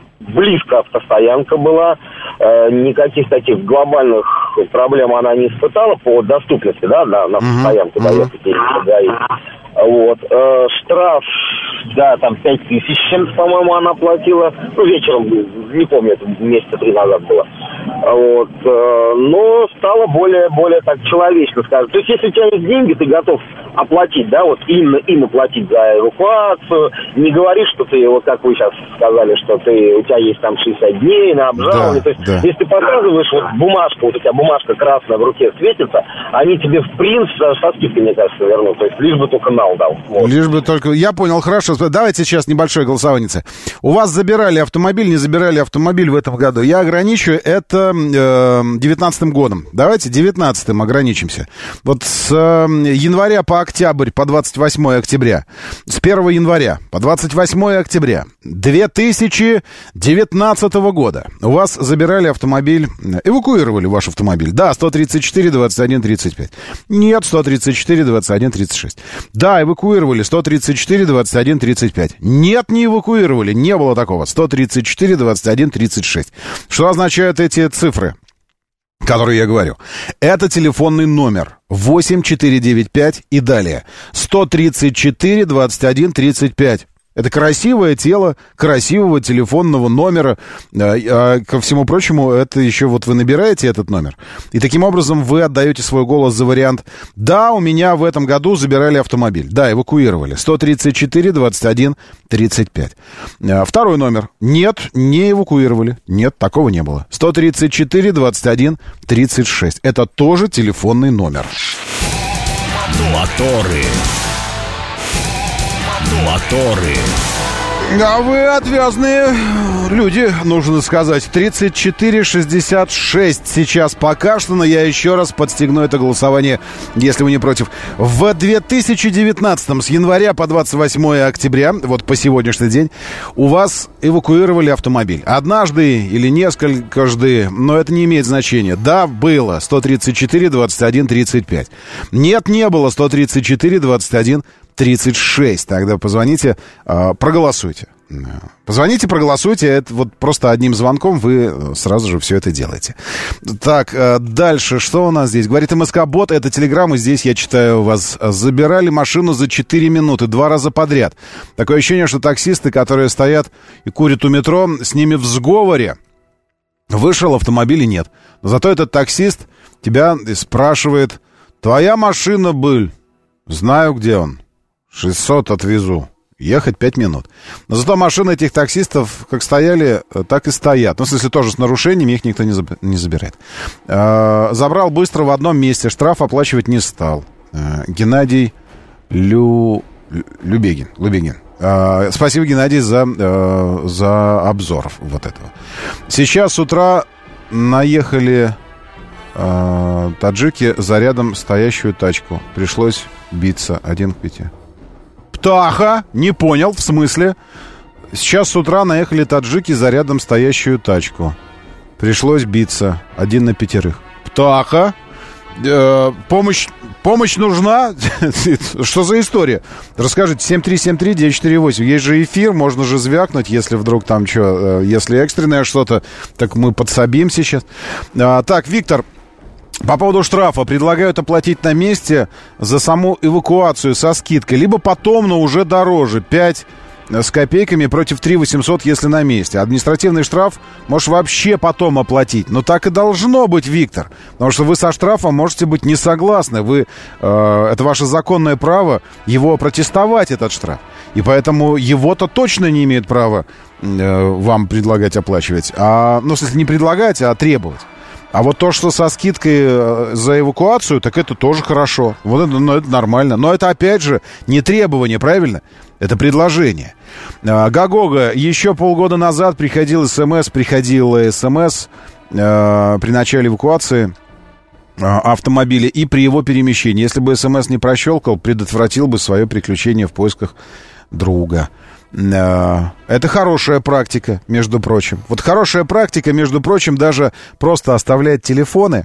близко автостоянка была, э, никаких таких глобальных проблем она не испытала по доступности, да, на, на автостоянку, uh-huh. доехать uh-huh. ГАИ. Вот, э, штраф, да, там пять тысяч чем-то, по-моему, она платила, ну, вечером, не помню, это месяца три назад было. Вот, э, но стало более, более так человечно, скажем. То есть, если у тебя есть деньги, ты готов оплатить, да, вот именно им оплатить за эвакуацию, не говоришь, что ты, вот как вы сейчас сказали, что ты, у тебя есть там шестьдесят дней на обжалование, да, то есть, да. если ты показываешь вот бумажку, вот у тебя бумажка красная в руке светится, они тебе в принципе со скидкой, мне кажется, вернут, то есть, лишь бы только нал дал. Вот. Лишь бы только, я понял, хорошо, давайте сейчас небольшое голосование. У вас забирали автомобиль, не забирали автомобиль в этом году, я ограничу это девятнадцатым годом, давайте девятнадцатым ограничимся. Вот с января по октябрь, по двадцать восьмое октября, с первого января по двадцать восьмое октября две тысячи девятнадцатого года у вас забирали автомобиль, эвакуировали ваш автомобиль. Да, сто тридцать четыре двадцать один тридцать пять. Нет, сто тридцать четыре двадцать один тридцать шесть. Да, эвакуировали сто тридцать четыре двадцать один тридцать пять. Нет, не эвакуировали, не было такого. сто тридцать четыре двадцать один тридцать шесть. Что означают эти цифры, которые я говорю? Это телефонный номер восемь четыре девять пять и далее. сто тридцать четыре двадцать один тридцать пять. Это красивое тело красивого телефонного номера. А ко всему прочему, это еще вот вы набираете этот номер, и таким образом вы отдаете свой голос за вариант «Да, у меня в этом году забирали автомобиль». Да, эвакуировали. сто тридцать четыре двадцать один тридцать пять. Второй номер. Нет, не эвакуировали. Нет, такого не было. сто тридцать четыре двадцать один тридцать шесть. Это тоже телефонный номер. Моторы. Моторы. А вы отвязные люди, нужно сказать. тридцать четыре шестьдесят шесть сейчас пока что, но я еще раз подстегну это голосование, если вы не против. В две тысячи девятнадцатом с января по двадцать восьмое октября, вот по сегодняшний день, у вас эвакуировали автомобиль. Однажды или несколькожды, но это не имеет значения. Да, было сто тридцать четыре двадцать один тридцать пять. Нет, не было сто тридцать четыре двадцать один тридцать шесть. Тогда позвоните, проголосуйте. Позвоните, проголосуйте. Это вот просто одним звонком вы сразу же все это делаете. Так, дальше. Что у нас здесь? Говорит МСК-бот, это телеграмма. Здесь я читаю вас. Забирали машину за четыре минуты, два раза подряд. Такое ощущение, что таксисты, которые стоят и курят у метро, с ними в сговоре. Вышел, автомобиля нет. Но зато этот таксист тебя спрашивает: твоя машина, быль? Знаю, где он. шестьсот отвезу. Ехать пять минут. Но зато машины этих таксистов как стояли, так и стоят. Ну, в смысле, тоже с нарушениями, их никто не, заб... не забирает. А, забрал быстро в одном месте, штраф оплачивать не стал. А, Геннадий Лю... Любегин. Любегин. А, спасибо, Геннадий, за, а, за обзор вот этого. Сейчас с утра наехали а, таджики за рядом стоящую тачку. Пришлось биться один к пяти. Птаха, не понял, в смысле? Сейчас с утра наехали таджики за рядом стоящую тачку. Пришлось биться. Один на пятерых. Птаха, э, помощь, помощь нужна? Что за история? Расскажите, семь три семь три девять четыре восемь. Есть же эфир, можно же звякнуть, если вдруг там что, если экстренное что-то, так мы подсобим сейчас. А, так, Виктор, по поводу штрафа. Предлагают оплатить на месте за саму эвакуацию со скидкой. Либо потом, но уже дороже. пять с копейками против три восемьсот, если на месте. Административный штраф можешь вообще потом оплатить. Но так и должно быть, Виктор. Потому что вы со штрафом можете быть не согласны. Вы, э, это ваше законное право его протестовать, этот штраф. И поэтому его-то точно не имеет права э, вам предлагать оплачивать. А, ну, в смысле, не предлагать, а требовать. А вот то, что со скидкой за эвакуацию, так это тоже хорошо. Вот это, ну, это нормально. Но это, опять же, не требование, правильно? Это предложение. А, Гагога, еще полгода назад приходил СМС, приходила СМС а, при начале эвакуации а, автомобиля и при его перемещении. Если бы СМС не прощелкал, предотвратил бы свое приключение в поисках друга. Это хорошая практика, между прочим. Вот хорошая практика, между прочим, даже просто оставлять телефоны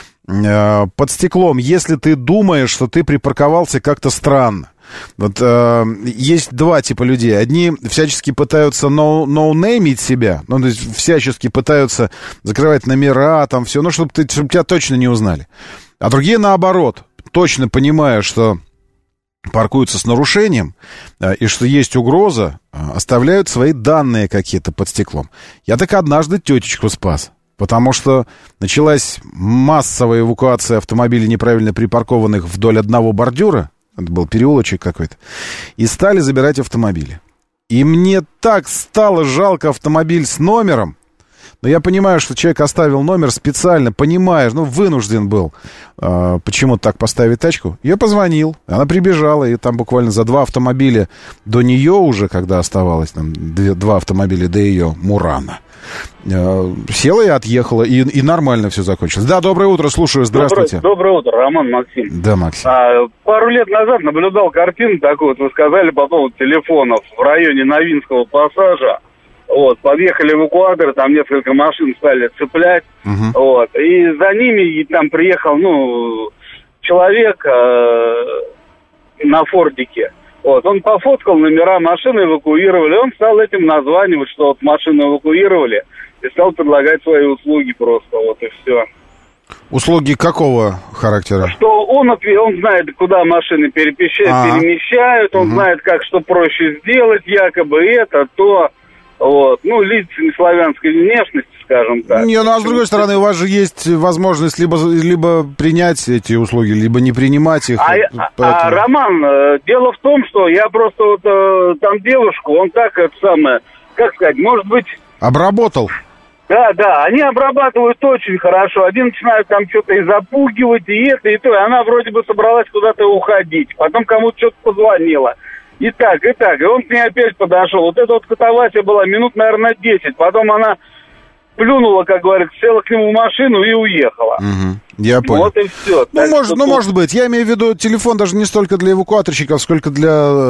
под стеклом, если ты думаешь, что ты припарковался как-то странно. Вот э, есть два типа людей. Одни всячески пытаются ноунеймить себя, ну, то есть всячески пытаются закрывать номера, там все, ну, чтобы, ты, чтобы тебя точно не узнали. А другие, наоборот, точно понимая, что паркуются с нарушением, и что есть угроза, оставляют свои данные какие-то под стеклом. Я так однажды тетечку спас, потому что началась массовая эвакуация автомобилей, неправильно припаркованных вдоль одного бордюра, это был переулочек какой-то, и стали забирать автомобили. И мне так стало жалко автомобиль с номером. Но я понимаю, что человек оставил номер специально, понимаешь, ну, вынужден был э, почему-то так поставить тачку. Я позвонил, она прибежала, и там буквально за два автомобиля до нее уже, когда оставалось там две, два автомобиля до ее Мурана, э, села и отъехала, и, и нормально все закончилось. Да, доброе утро, слушаю, здравствуйте. Доброе, доброе утро, Роман, Максим. Да, Максим. А, пару лет назад наблюдал картину такую, вот вы сказали по поводу телефонов в районе Новинского пассажа. Вот, подъехали эвакуаторы, там несколько машин стали цеплять, uh-huh. вот, и за ними и там приехал, ну, человек э, на фордике, вот, он пофоткал номера машины, эвакуировали, он стал этим названивать, что вот машину эвакуировали, и стал предлагать свои услуги просто, вот, и все. Услуги какого характера? Что он, он знает, куда машины перемещают, перемещают он uh-huh. знает, как, что проще сделать, якобы это, то... Вот, ну, лица неславянской внешности, скажем так. Не, ну, а с другой стороны, у вас же есть возможность либо, либо принять эти услуги, либо не принимать их. А, поэтому... а, Роман, дело в том, что я просто вот там девушку, он так, это самое, как сказать, может быть... Обработал? Да, да, они обрабатывают очень хорошо. Один начинает там что-то и запугивать, и это, и то. И она вроде бы собралась куда-то уходить. Потом кому-то что-то позвонила. И так, и так. И он к ней опять подошел. Вот эта вот катавасия была минут, наверное, десять. Потом она плюнула, как говорится, села к нему в машину и уехала. Угу. Я понял. Вот и все. Ну, может, ну, может быть. Я имею в виду телефон даже не столько для эвакуаторщиков, сколько для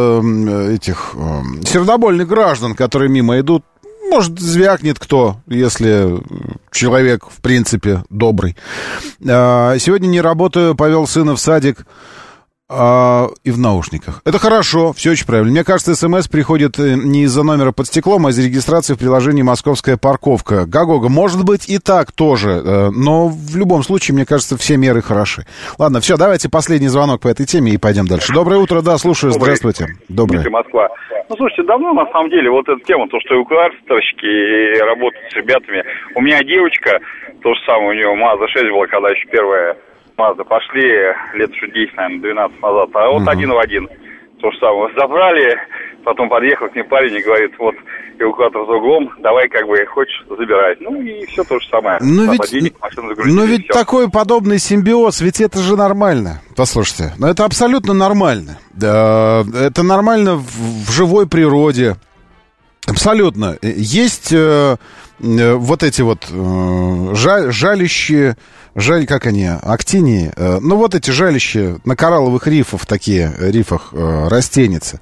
э, этих э, сердобольных граждан, которые мимо идут. Может, звякнет кто, если человек, в принципе, добрый. Э, сегодня не работаю, повел сына в садик. А, и в наушниках. Это хорошо, все очень правильно. Мне кажется, смс приходит не из-за номера под стеклом, а из-за регистрации в приложении «Московская парковка». Гагога, может быть и так тоже, но в любом случае, мне кажется, все меры хороши. Ладно, все, давайте последний звонок по этой теме и пойдем дальше. Доброе утро, да, слушаю, Добрый. Здравствуйте. Доброе. Москва. Ну, слушайте, давно, на самом деле, вот эта тема, то, что эвакуаторщики работают с ребятами. У меня девочка, то же самое, у нее Мазда шесть была, когда еще первая Мазда пошли лет уже десять, наверное, двенадцать назад, а вот uh-huh. один в один. То же самое. Забрали, потом подъехал к ним парень и говорит, вот эвакуатор за углом, давай как бы хочешь, забирай. Ну и все то же самое. Но ведь, денег, но ведь такой подобный симбиоз, ведь это же нормально. Послушайте, но это абсолютно нормально. Да, это нормально в, в живой природе. Абсолютно. Есть э, э, вот эти вот э, жаль, жалящие... Жаль, как они, актинии, э, ну вот эти жалящие на коралловых рифах, такие рифах э, растеницы,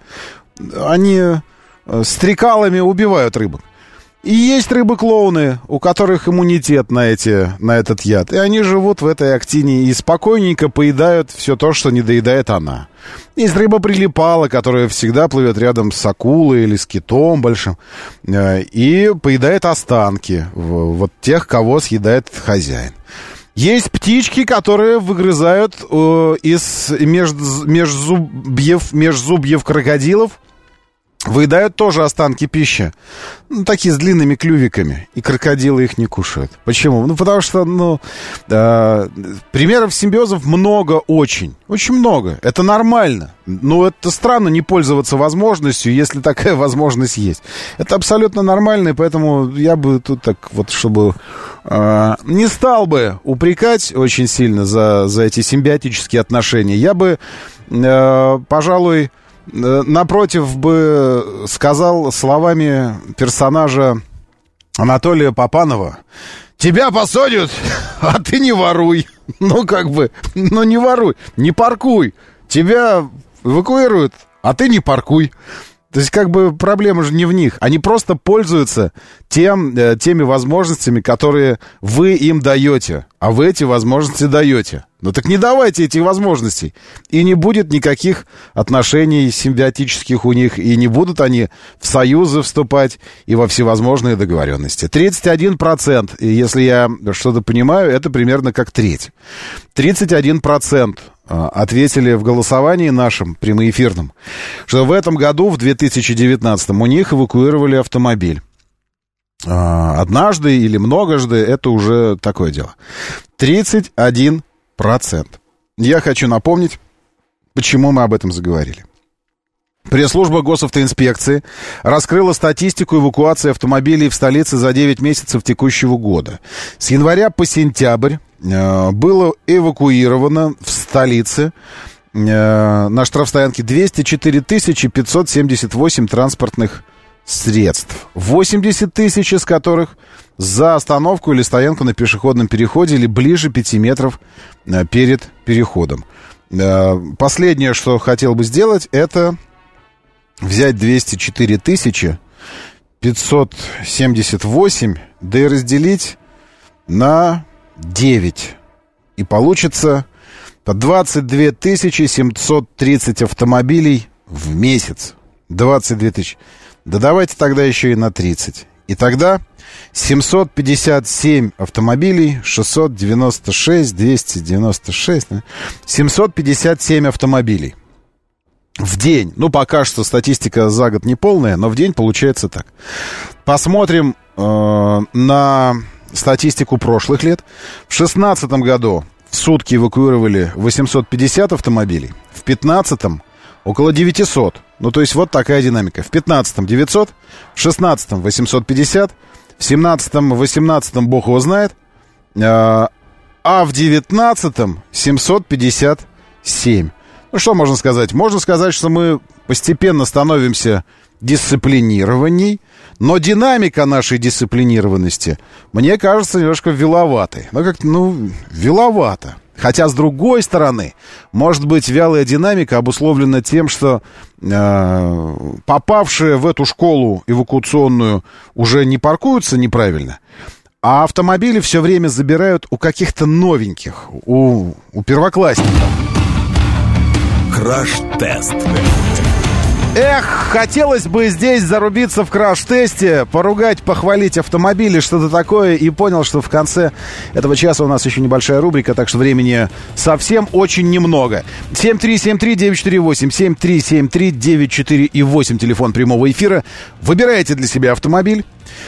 они э, стрекалами убивают рыбок. И есть рыбы-клоуны, у которых иммунитет на, эти, на этот яд. И они живут в этой актинии и спокойненько поедают все то, что не доедает она. Есть рыба-прилипала, которая всегда плывет рядом с акулой или с китом большим. Э, и поедает останки в, вот тех, кого съедает хозяин. Есть птички, которые выгрызают э, из меж, межзубьев, межзубьев крокодилов, выедают тоже останки пищи. Ну, такие с длинными клювиками. И крокодилы их не кушают. Почему? Ну, потому что, ну, э, примеров симбиозов много очень. Очень много. Это нормально. Но это странно не пользоваться возможностью, если такая возможность есть. Это абсолютно нормально, и поэтому я бы тут так вот, чтобы... Э, не стал бы упрекать очень сильно за, за эти симбиотические отношения. Я бы, э, пожалуй... напротив бы сказал словами персонажа Анатолия Папанова: тебя посадят, а ты не воруй. Ну, как бы, ну не воруй, не паркуй. Тебя эвакуируют, а ты не паркуй. То есть, как бы, проблема же не в них. Они просто пользуются тем, э, теми возможностями, которые вы им даете. А вы эти возможности даете. Ну так не давайте этих возможностей. И не будет никаких отношений симбиотических у них. И не будут они в союзы вступать и во всевозможные договоренности. тридцать один процент, и если я что-то понимаю, это примерно как треть. тридцать один процент ответили в голосовании нашем, прямоэфирном, что в этом году, в две тысячи девятнадцатом, у них эвакуировали автомобиль. Однажды или многожды, это уже такое дело. тридцать один процент. Я хочу напомнить, почему мы об этом заговорили. Пресс-служба госавтоинспекции раскрыла статистику эвакуации автомобилей в столице за девять месяцев текущего года. С января по сентябрь э, было эвакуировано в столице э, на штрафстоянке двести четыре тысячи пятьсот семьдесят восемь транспортных средств. восемьдесят тысяч из которых за остановку или стоянку на пешеходном переходе или ближе пяти метров э, перед переходом. Э, последнее, что хотел бы сделать, это... взять двести четыре тысячи пятьсот семьдесят восемь, да и разделить на девять. И получится по двадцать две тысячи семьсот тридцать автомобилей в месяц. двадцать две тысячи. Да давайте тогда еще и на тридцать. И тогда семьсот пятьдесят семь автомобилей, шестьсот девяносто шесть, двести девяносто шесть, семьсот пятьдесят семь автомобилей. В день. Ну, пока что статистика за год не полная, но в день получается так. Посмотрим э, на статистику прошлых лет. В шестнадцатом году в сутки эвакуировали восемьсот пятьдесят автомобилей. В пятнадцатом около девятьсот. Ну, то есть вот такая динамика. В пятнадцатом девятьсот, в шестнадцатом восемьсот пятьдесят, в семнадцатом восемнадцатом бог его знает, э, а в девятнадцатом семьсот пятьдесят семь. Ну, что можно сказать? Можно сказать, что мы постепенно становимся дисциплинированней, но динамика нашей дисциплинированности, мне кажется, немножко вяловатой. Ну, как-то, ну, вяловато. Хотя, с другой стороны, может быть, вялая динамика обусловлена тем, что э, попавшие в эту школу эвакуационную уже не паркуются неправильно, а автомобили все время забирают у каких-то новеньких, у, у первоклассников. Краш-тест. Эх, хотелось бы здесь зарубиться в краш-тесте, поругать, похвалить автомобили, что-то такое, и понял, что в конце этого часа у нас еще небольшая рубрика, так что времени совсем очень немного. семь три семь три девять четыре восемь, семь три семь три девять четыре восемь, телефон прямого эфира. Выбираете для себя автомобиль.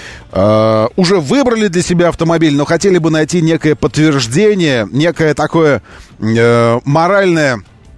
Uh, уже выбрали для себя автомобиль, но хотели бы найти некое подтверждение, некое такое uh, моральное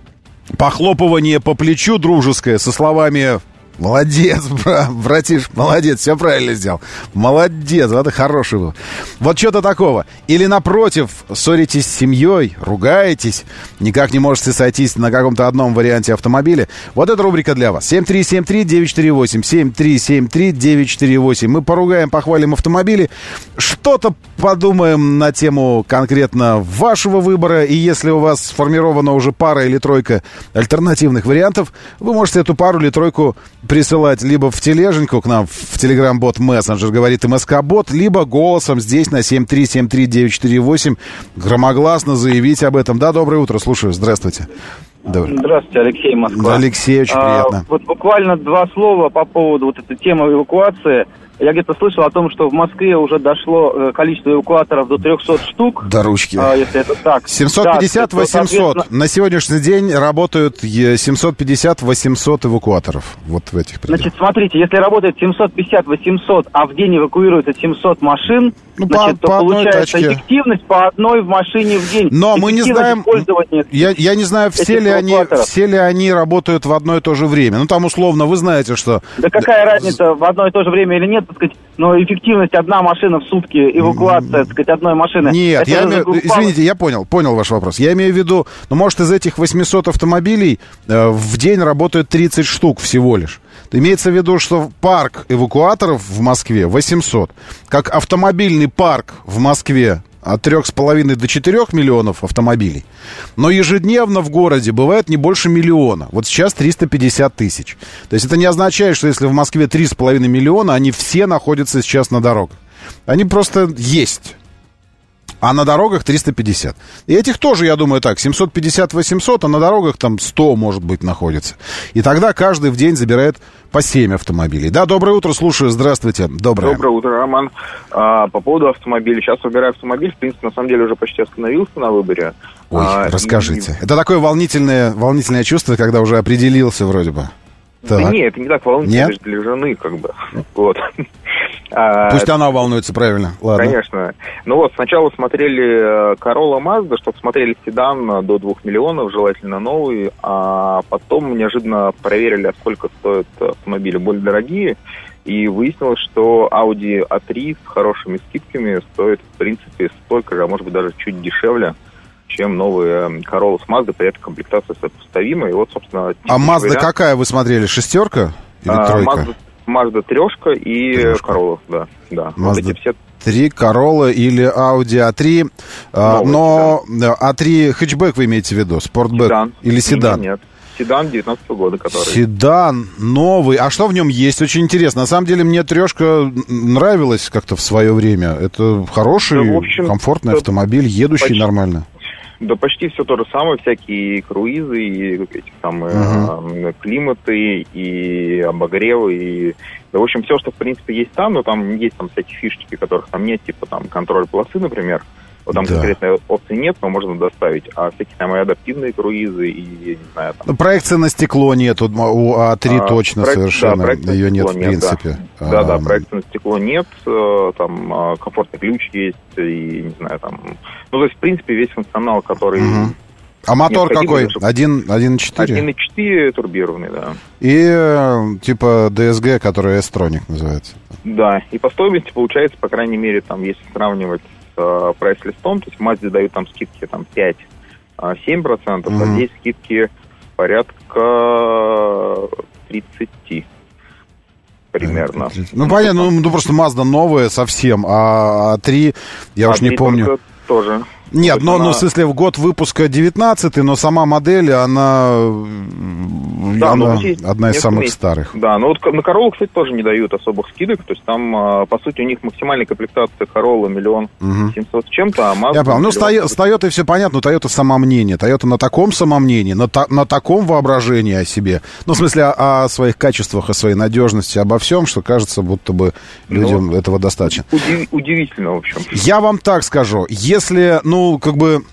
похлопывание по плечу дружеское со словами: молодец, бра, братиш, молодец, все правильно сделал. Молодец, это хороший был. Вот что-то такого. Или, напротив, ссоритесь с семьей, ругаетесь, никак не можете сойтись на каком-то одном варианте автомобиля. Вот эта рубрика для вас. семь три семь три девять четыре восемь, семь три семь три девять четыре восемь. Мы поругаем, похвалим автомобили, что-то подумаем на тему конкретно вашего выбора. И если у вас сформирована уже пара или тройка альтернативных вариантов, вы можете эту пару или тройку присылать либо в тележеньку к нам в Telegram-бот мессенджер, говорит МСК-бот, либо голосом здесь на семь три семь три девять четыре восемь громогласно заявить об этом. Да, доброе утро, слушаю, здравствуйте. Добрый. Здравствуйте, Алексей, Москва. Да, Алексей, очень приятно. А, вот буквально два слова по поводу вот этой темы эвакуации. Я где-то слышал о том, что в Москве уже дошло количество эвакуаторов до трехсот штук. До ручки. А, если это так. семьсот пятьдесят восемьсот. Соответственно... На сегодняшний день работают семьсот пятьдесят восемьсот эвакуаторов. Вот в этих пределах. Значит, смотрите, если работает семьсот пятьдесят восемьсот, а в день эвакуируется семьсот машин, ну, значит, по, то по получается эффективность по одной в машине в день. Но мы не знаем, я, я не знаю, все ли, они, все ли они работают в одно и то же время. Ну, там условно, вы знаете, что... Да какая разница, в одно и то же время или нет, так сказать, но эффективность одна машина в сутки, эвакуация, так сказать, одной машины. Нет, я имею, извините, я понял, понял ваш вопрос. Я имею в виду, ну, может, из этих восьмисот автомобилей э, в день работают тридцать штук всего лишь. Имеется в виду, что парк эвакуаторов в Москве восемьсот. Как автомобильный парк в Москве от трех с половиной до четырех миллионов автомобилей. Но ежедневно в городе бывает не больше миллиона. Вот сейчас триста пятьдесят тысяч. То есть это не означает, что если в Москве три с половиной миллиона, они все находятся сейчас на дорогах. Они просто есть. А на дорогах триста пятьдесят. И этих тоже, я думаю, так, семьсот пятьдесят восемьсот, а на дорогах там сто, может быть, находится. И тогда каждый в день забирает по семь автомобилей. Да, доброе утро, слушаю, здравствуйте. Доброе. Доброе утро, Роман. А, по поводу автомобиля. Сейчас выбираю автомобиль, в принципе, на самом деле уже почти остановился на выборе. Ой, а, И... расскажите. Это такое волнительное, волнительное чувство, когда уже определился вроде бы. Да нет, это не так волнительно, это для жены, как бы. Вот. Пусть она волнуется, правильно. Ладно. Конечно. Ну вот, сначала смотрели Corolla Mazda, чтобы смотрели седан до двух миллионов, желательно новый, а потом неожиданно проверили, сколько стоят автомобили более дорогие, и выяснилось, что Audi а три с хорошими скидками стоит, в принципе, столько же, а может быть даже чуть дешевле, чем новые Corolla с Mazda, при этом комплектация сопоставима. И вот, собственно... А Mazda вариант... какая вы смотрели? Шестерка или а, тройка? Mazda, Mazda трешка и трешка. Corolla, да. да. Mazda вот эти все... три, Corolla или Audi а три. Новый, но да. а три хэтчбэк вы имеете в виду? Спортбэк седан. Или седан? Нет, нет. Седан девятнадцатого года, который... Седан новый. А что в нем есть? Очень интересно. На самом деле мне трешка нравилась как-то в свое время. Это хороший, да, в общем, комфортный автомобиль, едущий почти... нормально. Да почти все то же самое, всякие круизы, и эти самые uh-huh. климаты, и обогревы, и... Да, в общем, все, что, в принципе, есть там, но там есть там всякие фишечки, которых там нет, типа там контроль полосы, например. Вот там да. конкретной опции нет, но можно доставить. А всякие там и адаптивные круизы, и, не знаю, там... Проекции на стекло нет, у а три а, точно проект, совершенно, да, ее нет, в принципе. Да, да, да, проекции на стекло нет, там комфортный ключ есть, и, не знаю, там... Ну, то есть, в принципе, весь функционал, который... Угу. А мотор какой? один и четыре? один и четыре турбированный, да. И типа ди эс джи, который S-Tronic называется. Да, и по стоимости получается, по крайней мере, там, если сравнивать с прайс-листом, то есть в Mazda дают там скидки там пять-семь процентов, mm-hmm. а здесь скидки порядка тридцати примерно. Ну, понятно, ну, просто Mazda новая совсем, а три, я а уж не помню. Тоже. Нет, но, она... ну, в смысле, в год выпуска девятнадцатый, но сама модель, она, да, она ну, одна из самых месяцев. старых. Да, но вот на Короллу, кстати, тоже не дают особых скидок, то есть там, по сути, у них максимальная комплектация Королла миллион семьсот с чем-то, а Mazda... Я понял, ну, с Toyota все понятно, Toyota самомнение, Toyota на таком самомнении, на, та, на таком воображении о себе, ну, в смысле, о, о своих качествах, о своей надежности, обо всем, что кажется, будто бы людям ну, этого достаточно. Удив, удивительно, в общем. Я вам так скажу, если, ну, Ну, как бы,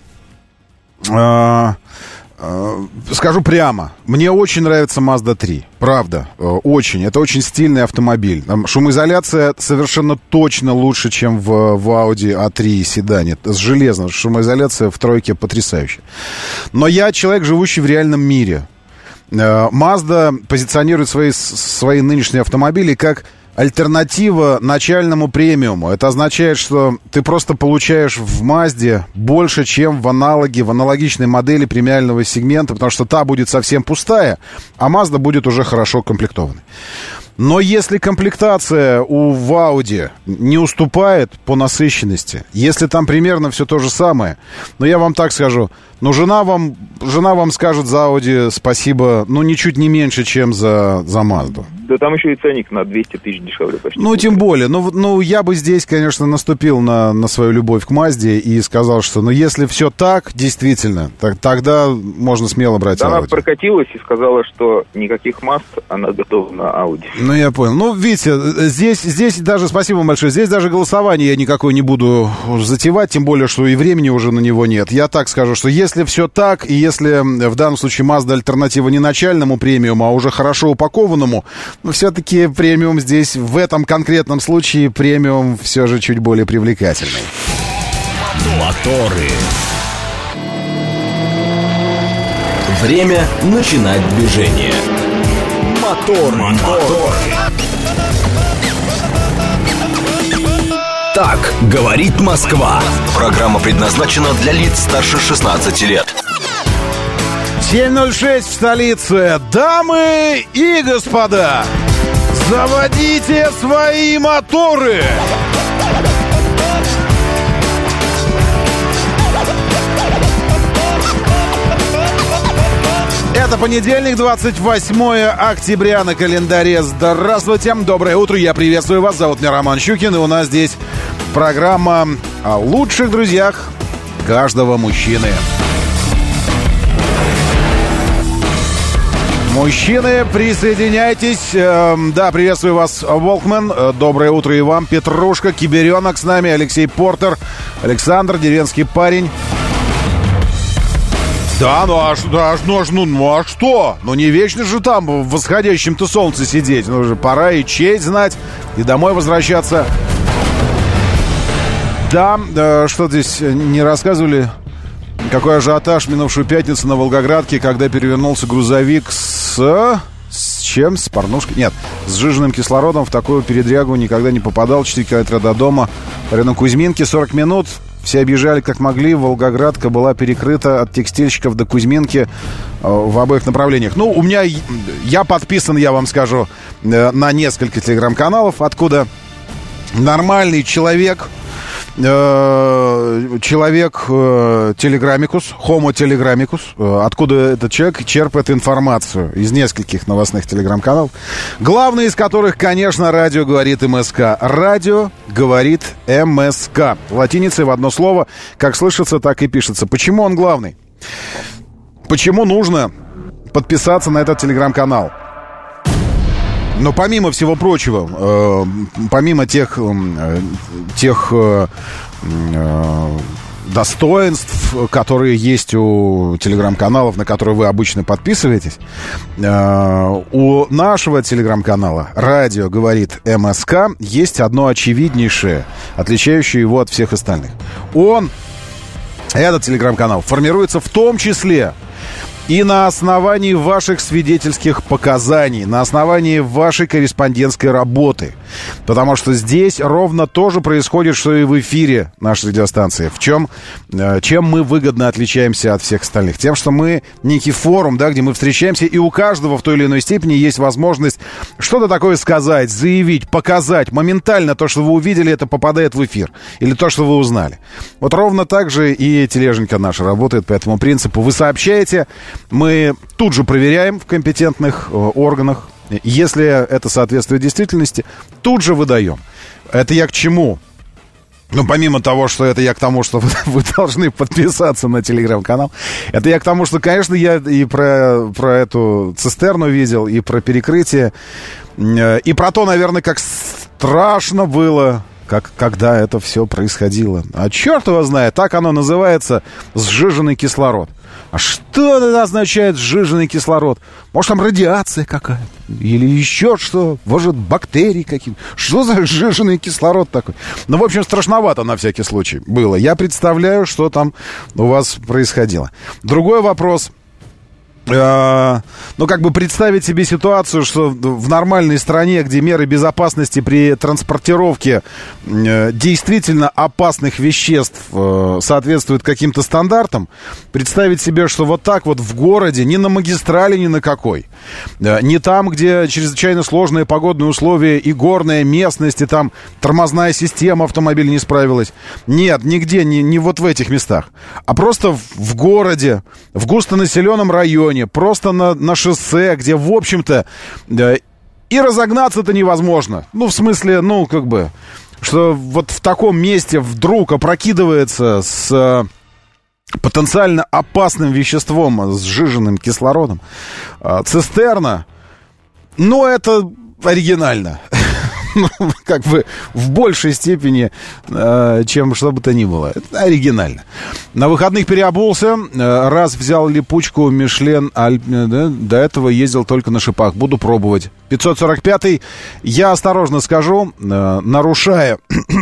э, э, скажу прямо, мне очень нравится Mazda три, правда, э, очень, это очень стильный автомобиль. Там шумоизоляция совершенно точно лучше, чем в, в Audi а три седане, с железом, шумоизоляция в тройке потрясающая. Но я человек, живущий в реальном мире. Э, Mazda позиционирует свои, свои нынешние автомобили как... альтернатива начальному премиуму. Это означает, что ты просто получаешь в Мазде больше, чем в аналоге, в аналогичной модели премиального сегмента, потому что та будет совсем пустая, а Mazda будет уже хорошо комплектованной. Но если комплектация у в Audi не уступает по насыщенности, если там примерно все то же самое, но я вам так скажу, ну, жена вам, жена вам скажет за Audi спасибо, ну, ничуть не меньше, чем за, за Mazda. Да там еще и ценник на двести тысяч дешевле почти. Ну, тем более. Ну, ну я бы здесь, конечно, наступил на, на свою любовь к Мазде и сказал, что, ну, если все так, действительно, так, тогда можно смело брать да, Audi. Она прокатилась и сказала, что никаких Mazd, она готова на Audi. Ну, я понял. Ну, видите, здесь, здесь даже, спасибо вам большое, здесь даже голосование я никакое не буду затевать, тем более, что и времени уже на него нет. Я так скажу, что если все так, и если в данном случае Mazda альтернатива не начальному премиуму, а уже хорошо упакованному, но все-таки премиум здесь, в этом конкретном случае, премиум все же чуть более привлекательный. Моторы. Время начинать движение. Мотор, мотор. Так говорит Москва. Программа предназначена для лиц старше шестнадцати лет. семь ноль шесть в столице. Дамы и господа, заводите свои моторы! Это понедельник, двадцать восьмое октября на календаре. Здравствуйте, доброе утро, я приветствую вас. Зовут меня Роман Щукин, и у нас здесь программа о лучших друзьях каждого мужчины. Мужчины, присоединяйтесь. Да, приветствую вас, Волкмен. Доброе утро и вам. Петрушка, Киберенок с нами, Алексей Портер, Александр, деревенский парень. Да, ну а, да, ну, ну, ну а что? Ну не вечно же там в восходящем-то солнце сидеть. Ну уже пора и честь знать, и домой возвращаться. Да, э, что здесь не рассказывали? Какой ажиотаж минувшую пятницу на Волгоградке, когда перевернулся грузовик с... С чем? С порнушкой? Нет, с сжиженным кислородом. В такую передрягу никогда не попадал. четыре километра до дома. В районе Кузьминки сорок минут. Все объезжали как могли. Волгоградка была перекрыта от текстильщиков до Кузьминки в обоих направлениях. Ну, у меня... Я подписан, я вам скажу, на несколько телеграм-каналов, откуда нормальный человек... Человек телеграммикус, homo телеграммикус, откуда этот человек черпает информацию из нескольких новостных телеграм-каналов, главный из которых, конечно, радио говорит МСК. Радио говорит МСК. Латиницей в одно слово, как слышится, так и пишется. Почему он главный? Почему нужно подписаться на этот телеграм-канал? Но помимо всего прочего, э, помимо тех, э, тех э, э, достоинств, которые есть у телеграм-каналов, на которые вы обычно подписываетесь, э, у нашего телеграм-канала «Радио говорит МСК» есть одно очевиднейшее, отличающее его от всех остальных. Он, этот телеграм-канал, формируется в том числе И на основании ваших свидетельских показаний, на основании вашей корреспондентской работы. Потому что здесь ровно то же происходит, что и в эфире нашей радиостанции. В чем, чем мы выгодно отличаемся от всех остальных? Тем, что мы некий форум, да, где мы встречаемся, и у каждого в той или иной степени есть возможность что-то такое сказать, заявить, показать. Моментально то, что вы увидели, это попадает в эфир. Или то, что вы узнали. Вот ровно так же и тележенька наша работает по этому принципу. Вы сообщаете, мы тут же проверяем в компетентных э, органах. Если это соответствует действительности, тут же выдаем. Это я к чему? Ну, помимо того, что это я к тому, что вы, вы должны подписаться на телеграм-канал, это я к тому, что, конечно, я и про, про эту цистерну видел, и про перекрытие, и про то, наверное, как страшно было, как, когда это все происходило. А черт его знает, так оно называется, сжиженный кислород. А что это означает сжиженный кислород? Может, там радиация какая-то? Или еще что? Может, бактерии какие-то? Что за сжиженный кислород такой? Ну, в общем, страшновато на всякий случай было. Я представляю, что там у вас происходило. Другой вопрос. Ну, как бы представить себе ситуацию, что в нормальной стране, где меры безопасности при транспортировке действительно опасных веществ соответствуют каким-то стандартам, представить себе, что вот так вот в городе, ни на магистрали, ни на какой, не там, где чрезвычайно сложные погодные условия и горная местность, и там тормозная система автомобиля не справилась. Нет, нигде, не, не вот в этих местах, а просто в, в городе, в густонаселенном районе, просто на, на шоссе, где, в общем-то, э, и разогнаться-то невозможно. Ну, в смысле, ну, как бы, что вот в таком месте вдруг опрокидывается с э, потенциально опасным веществом, с сжиженным кислородом, э, цистерна, ну, это оригинально. Как бы в большей степени, э, чем что бы то ни было. Это оригинально. На выходных переобулся. Э, раз взял липучку Мишлен Альп, э, да, до этого ездил только на шипах. Буду пробовать. пятьсот сорок пятый. Я осторожно скажу, э, нарушая...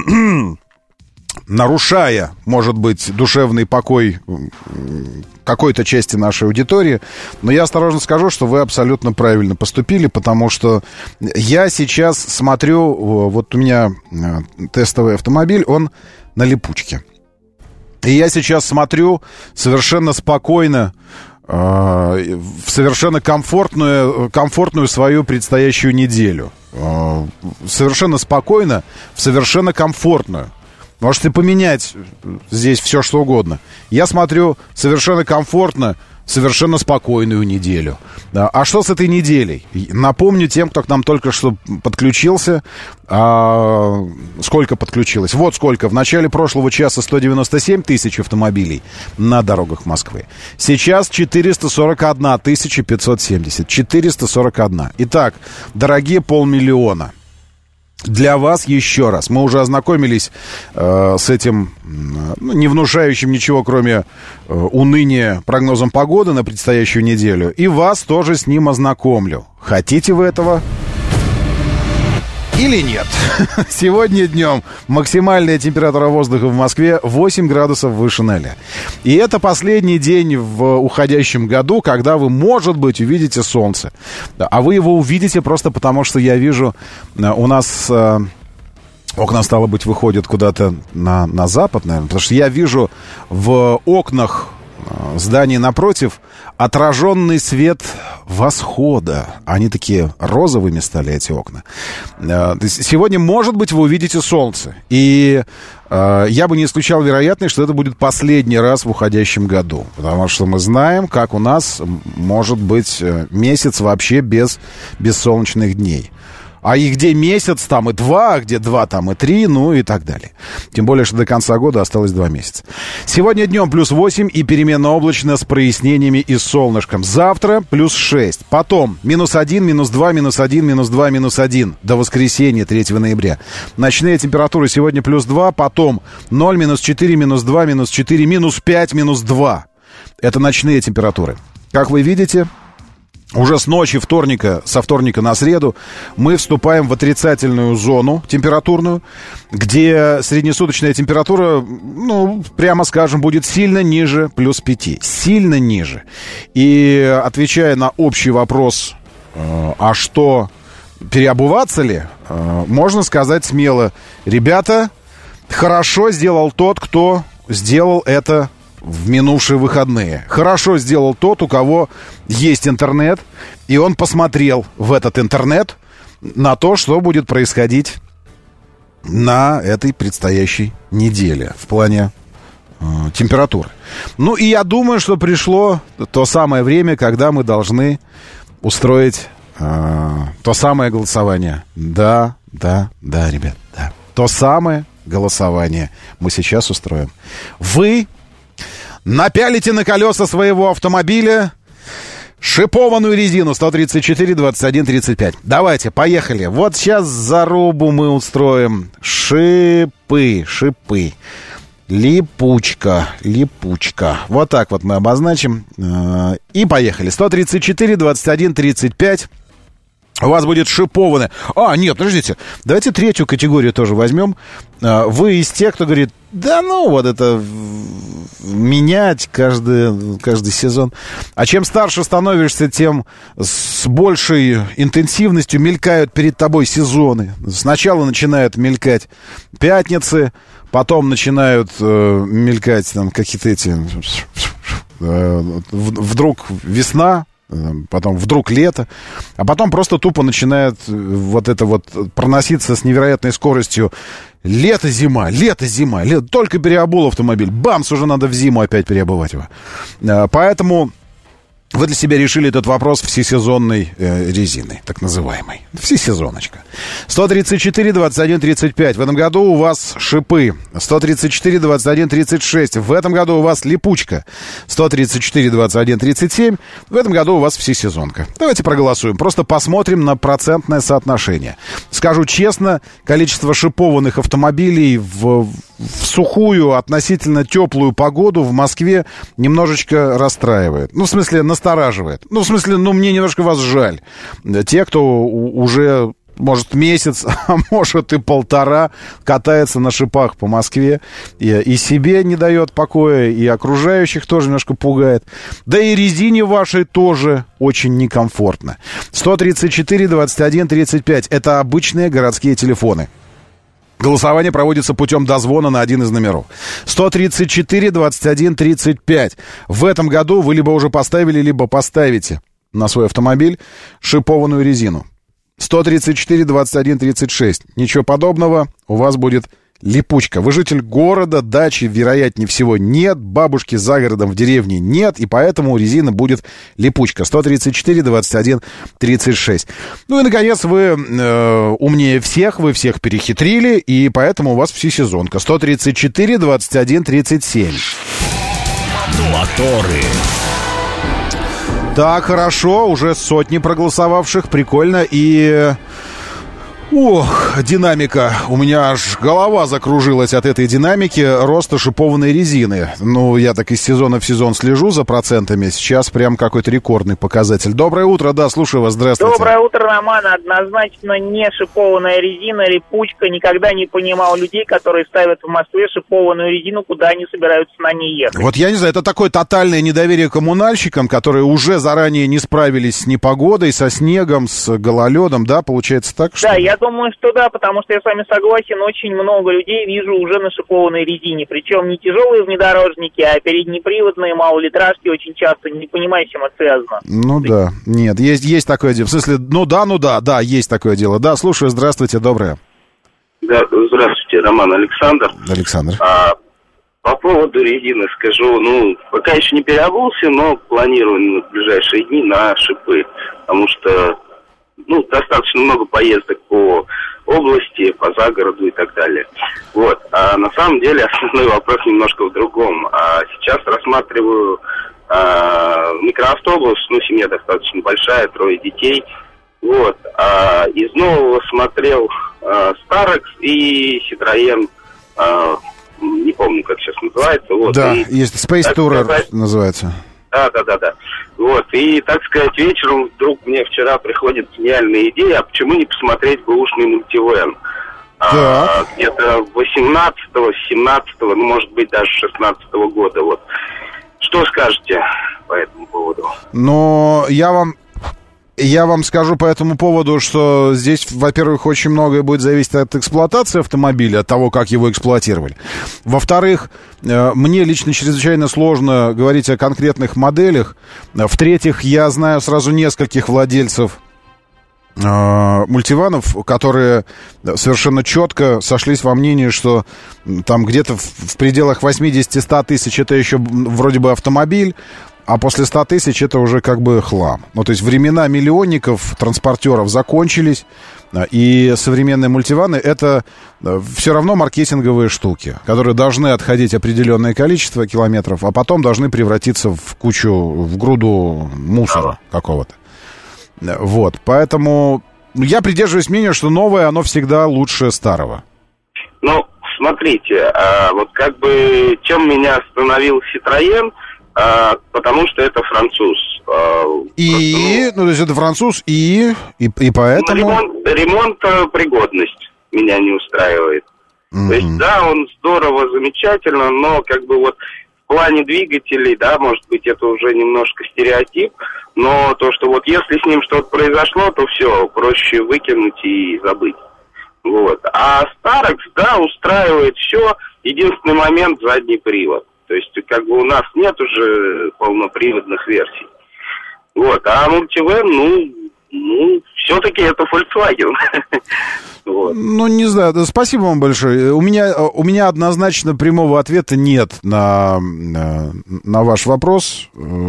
нарушая, может быть, душевный покой какой-то части нашей аудитории, но я осторожно скажу, что вы абсолютно правильно поступили, потому что я сейчас смотрю, вот у меня тестовый автомобиль, он на липучке. И я сейчас смотрю совершенно спокойно в совершенно комфортную, комфортную свою предстоящую неделю. Совершенно спокойно, в совершенно комфортную. Можете поменять здесь все, что угодно. Я смотрю совершенно комфортно, совершенно спокойную неделю. А что с этой неделей? Напомню тем, кто к нам только что подключился, а, сколько подключилось. Вот сколько. В начале прошлого часа сто девяносто семь тысяч автомобилей на дорогах Москвы. Сейчас четыреста сорок одна тысяча пятьсот семьдесят. четыреста сорок одна. Итак, дорогие полмиллиона. Для вас еще раз. Мы уже ознакомились э, с этим, э, не внушающим ничего, кроме э, уныния прогнозом погоды на предстоящую неделю. И вас тоже с ним ознакомлю. Хотите вы этого? Или нет? Сегодня днем максимальная температура воздуха в Москве восемь градусов выше ноля. И это последний день в уходящем году, когда вы, может быть, увидите солнце. А вы его увидите просто потому, что я вижу, у нас э, окна, стало быть, выходят куда-то на, на запад, наверное. Потому что я вижу в окнах зданий напротив отраженный свет восхода. Они такие розовыми стали, эти окна. Сегодня, может быть, вы увидите солнце. И э, я бы не исключал вероятность, что это будет последний раз в уходящем году. Потому что мы знаем, как у нас может быть месяц вообще без, без солнечных дней. А и где месяц, там и два, а где два, там и три, ну и так далее. Тем более, что до конца года осталось два месяца. Сегодня днем плюс восемь и переменно облачно с прояснениями и солнышком. Завтра плюс шесть. Потом минус один, минус два, минус один, минус два, минус один. До воскресенья, третьего ноября. Ночные температуры сегодня плюс два, потом ноль, минус четыре, минус два, минус четыре, минус пять, минус два. Это ночные температуры. Как вы видите... Уже с ночи вторника, со вторника на среду, мы вступаем в отрицательную зону температурную, где среднесуточная температура, ну, прямо скажем, будет сильно ниже плюс пяти. Сильно ниже. И отвечая на общий вопрос, э, а что, переобуваться ли, э, можно сказать смело: ребята, хорошо сделал тот, кто сделал это в минувшие выходные. Хорошо сделал тот, у кого есть интернет, и он посмотрел в этот интернет на то, что будет происходить на этой предстоящей неделе в плане э, температуры. Ну и я думаю, что пришло то самое время, когда мы должны устроить э, то самое голосование. Да, да, да, ребят, да. То самое голосование мы сейчас устроим. Вы напялите на колеса своего автомобиля шипованную резину сто тридцать четыре двадцать один тридцать пять. Давайте, поехали. Вот сейчас зарубу мы устроим. Шипы, шипы. Липучка, липучка. Вот так вот мы обозначим. И поехали. сто тридцать четыре двадцать один тридцать пять. У вас будет шипованное. А, нет, подождите. Давайте третью категорию тоже возьмем. Вы из тех, кто говорит: да ну, вот это менять каждый, каждый сезон. А чем старше становишься, тем с большей интенсивностью мелькают перед тобой сезоны. Сначала начинают мелькать пятницы, потом начинают э, мелькать там какие-то эти... Э, вдруг весна, потом вдруг лето, а потом просто тупо начинает вот это вот проноситься с невероятной скоростью. Лето-зима, лето-зима, лето. Только переобул автомобиль, бамс, уже надо в зиму опять переобувать его. Поэтому вы для себя решили этот вопрос всесезонной э, резиной, так называемой. Всесезоночка. сто тридцать четыре двадцать один тридцать пять. В этом году у вас шипы. сто тридцать четыре двадцать один тридцать шесть. В этом году у вас липучка. сто тридцать четыре двадцать один тридцать семь. В этом году у вас всесезонка. Давайте проголосуем. Просто посмотрим на процентное соотношение. Скажу честно, количество шипованных автомобилей в, в сухую, относительно теплую погоду в Москве немножечко расстраивает. Ну, в смысле, настораживает. Ну, в смысле, ну, мне немножко вас жаль. Те, кто уже, может, месяц, а может и полтора катается на шипах по Москве, и, и себе не дает покоя, и окружающих тоже немножко пугает. Да и резине вашей тоже очень некомфортно. сто тридцать четыре двадцать один тридцать пять. Это обычные городские телефоны. Голосование проводится путем дозвона на один из номеров. сто тридцать четыре двадцать один тридцать пять. В этом году вы либо уже поставили, либо поставите на свой автомобиль шипованную резину. сто тридцать четыре двадцать один тридцать шесть. Ничего подобного, у вас будет липучка. Вы житель города, дачи, вероятнее всего, нет. Бабушки за городом в деревне нет. И поэтому резина будет липучка. сто тридцать четыре двадцать один тридцать шесть. Ну и, наконец, вы э, умнее всех. Вы всех перехитрили. И поэтому у вас всесезонка. сто тридцать четыре двадцать один тридцать семь. Моторы. Так, хорошо. Уже сотни проголосовавших. Прикольно. И... Ох, динамика. У меня аж голова закружилась от этой динамики роста шипованной резины. Ну, я так из сезона в сезон слежу за процентами. Сейчас прям какой-то рекордный показатель. Доброе утро, да, слушаю вас, здравствуйте. Доброе утро, Роман. Однозначно не шипованная резина, липучка. Никогда не понимал людей, которые ставят в Москве шипованную резину, куда они собираются на ней ехать. Вот я не знаю, это такое тотальное недоверие коммунальщикам, которые уже заранее не справились с непогодой, со снегом, с гололедом, да, получается так, что... Да, я думаю, что да, потому что я с вами согласен, очень много людей вижу уже на шипованной резине, причем не тяжелые внедорожники, а переднеприводные малолитражки очень часто, не понимаю, с чем это связано. Ну да, нет, есть, есть такое дело, в смысле, ну да, ну да, да, есть такое дело, да, слушаю, здравствуйте, доброе. Да, здравствуйте, Роман, Александр. Александр. А, по поводу резины скажу, ну, пока еще не переобулся, но планирую в ближайшие дни на шипы, потому что ну, достаточно много поездок по области, по загороду и так далее. Вот. А на самом деле основной вопрос немножко в другом. А сейчас рассматриваю а, микроавтобус, ну, семья достаточно большая, трое детей. Вот. А из нового смотрел а, Starex и Citroën, а, не помню, как сейчас называется. Вот. Да, и, есть Space Tourer называется. Да, да, да, да. Вот, и, так сказать, вечером вдруг мне вчера приходит гениальная идея, а почему не посмотреть бэушный мультивэн? А, где-то восемнадцатого, семнадцатого, ну, может быть, даже шестнадцатого года, вот. Что скажете по этому поводу? Но я вам... Я вам скажу по этому поводу, что здесь, во-первых, очень многое будет зависеть от эксплуатации автомобиля, от того, как его эксплуатировали. Во-вторых, мне лично чрезвычайно сложно говорить о конкретных моделях. В-третьих, я знаю сразу нескольких владельцев мультиванов, которые совершенно четко сошлись во мнении, что там где-то в пределах восемьдесят-сто тысяч это еще вроде бы автомобиль, а после ста тысяч это уже как бы хлам. Ну, то есть времена миллионников, транспортеров закончились, и современные мультиваны — это все равно маркетинговые штуки, которые должны отходить определенное количество километров, а потом должны превратиться в кучу, в груду мусора какого-то. Вот, поэтому я придерживаюсь мнения, что новое, оно всегда лучше старого. Ну, смотрите, а, вот как бы чем меня остановил Citroën, а, потому что это француз. А, и, просто, ну, ну, то есть это француз, и, и, и поэтому... Ремонт, ремонт-пригодность меня не устраивает. Mm-hmm. То есть, да, он здорово, замечательно, но как бы вот в плане двигателей, да, может быть, это уже немножко стереотип, но то, что вот если с ним что-то произошло, то все, проще выкинуть и забыть. Вот. А Старекс, да, устраивает все. Единственный момент — задний привод. То есть, как бы у нас нет уже полноприводных версий. Вот. А мультивэн, ну, ну, все-таки это Volkswagen. Вот. Ну, не знаю, да, спасибо вам большое. У меня, у меня однозначно прямого ответа нет на, на, на ваш вопрос.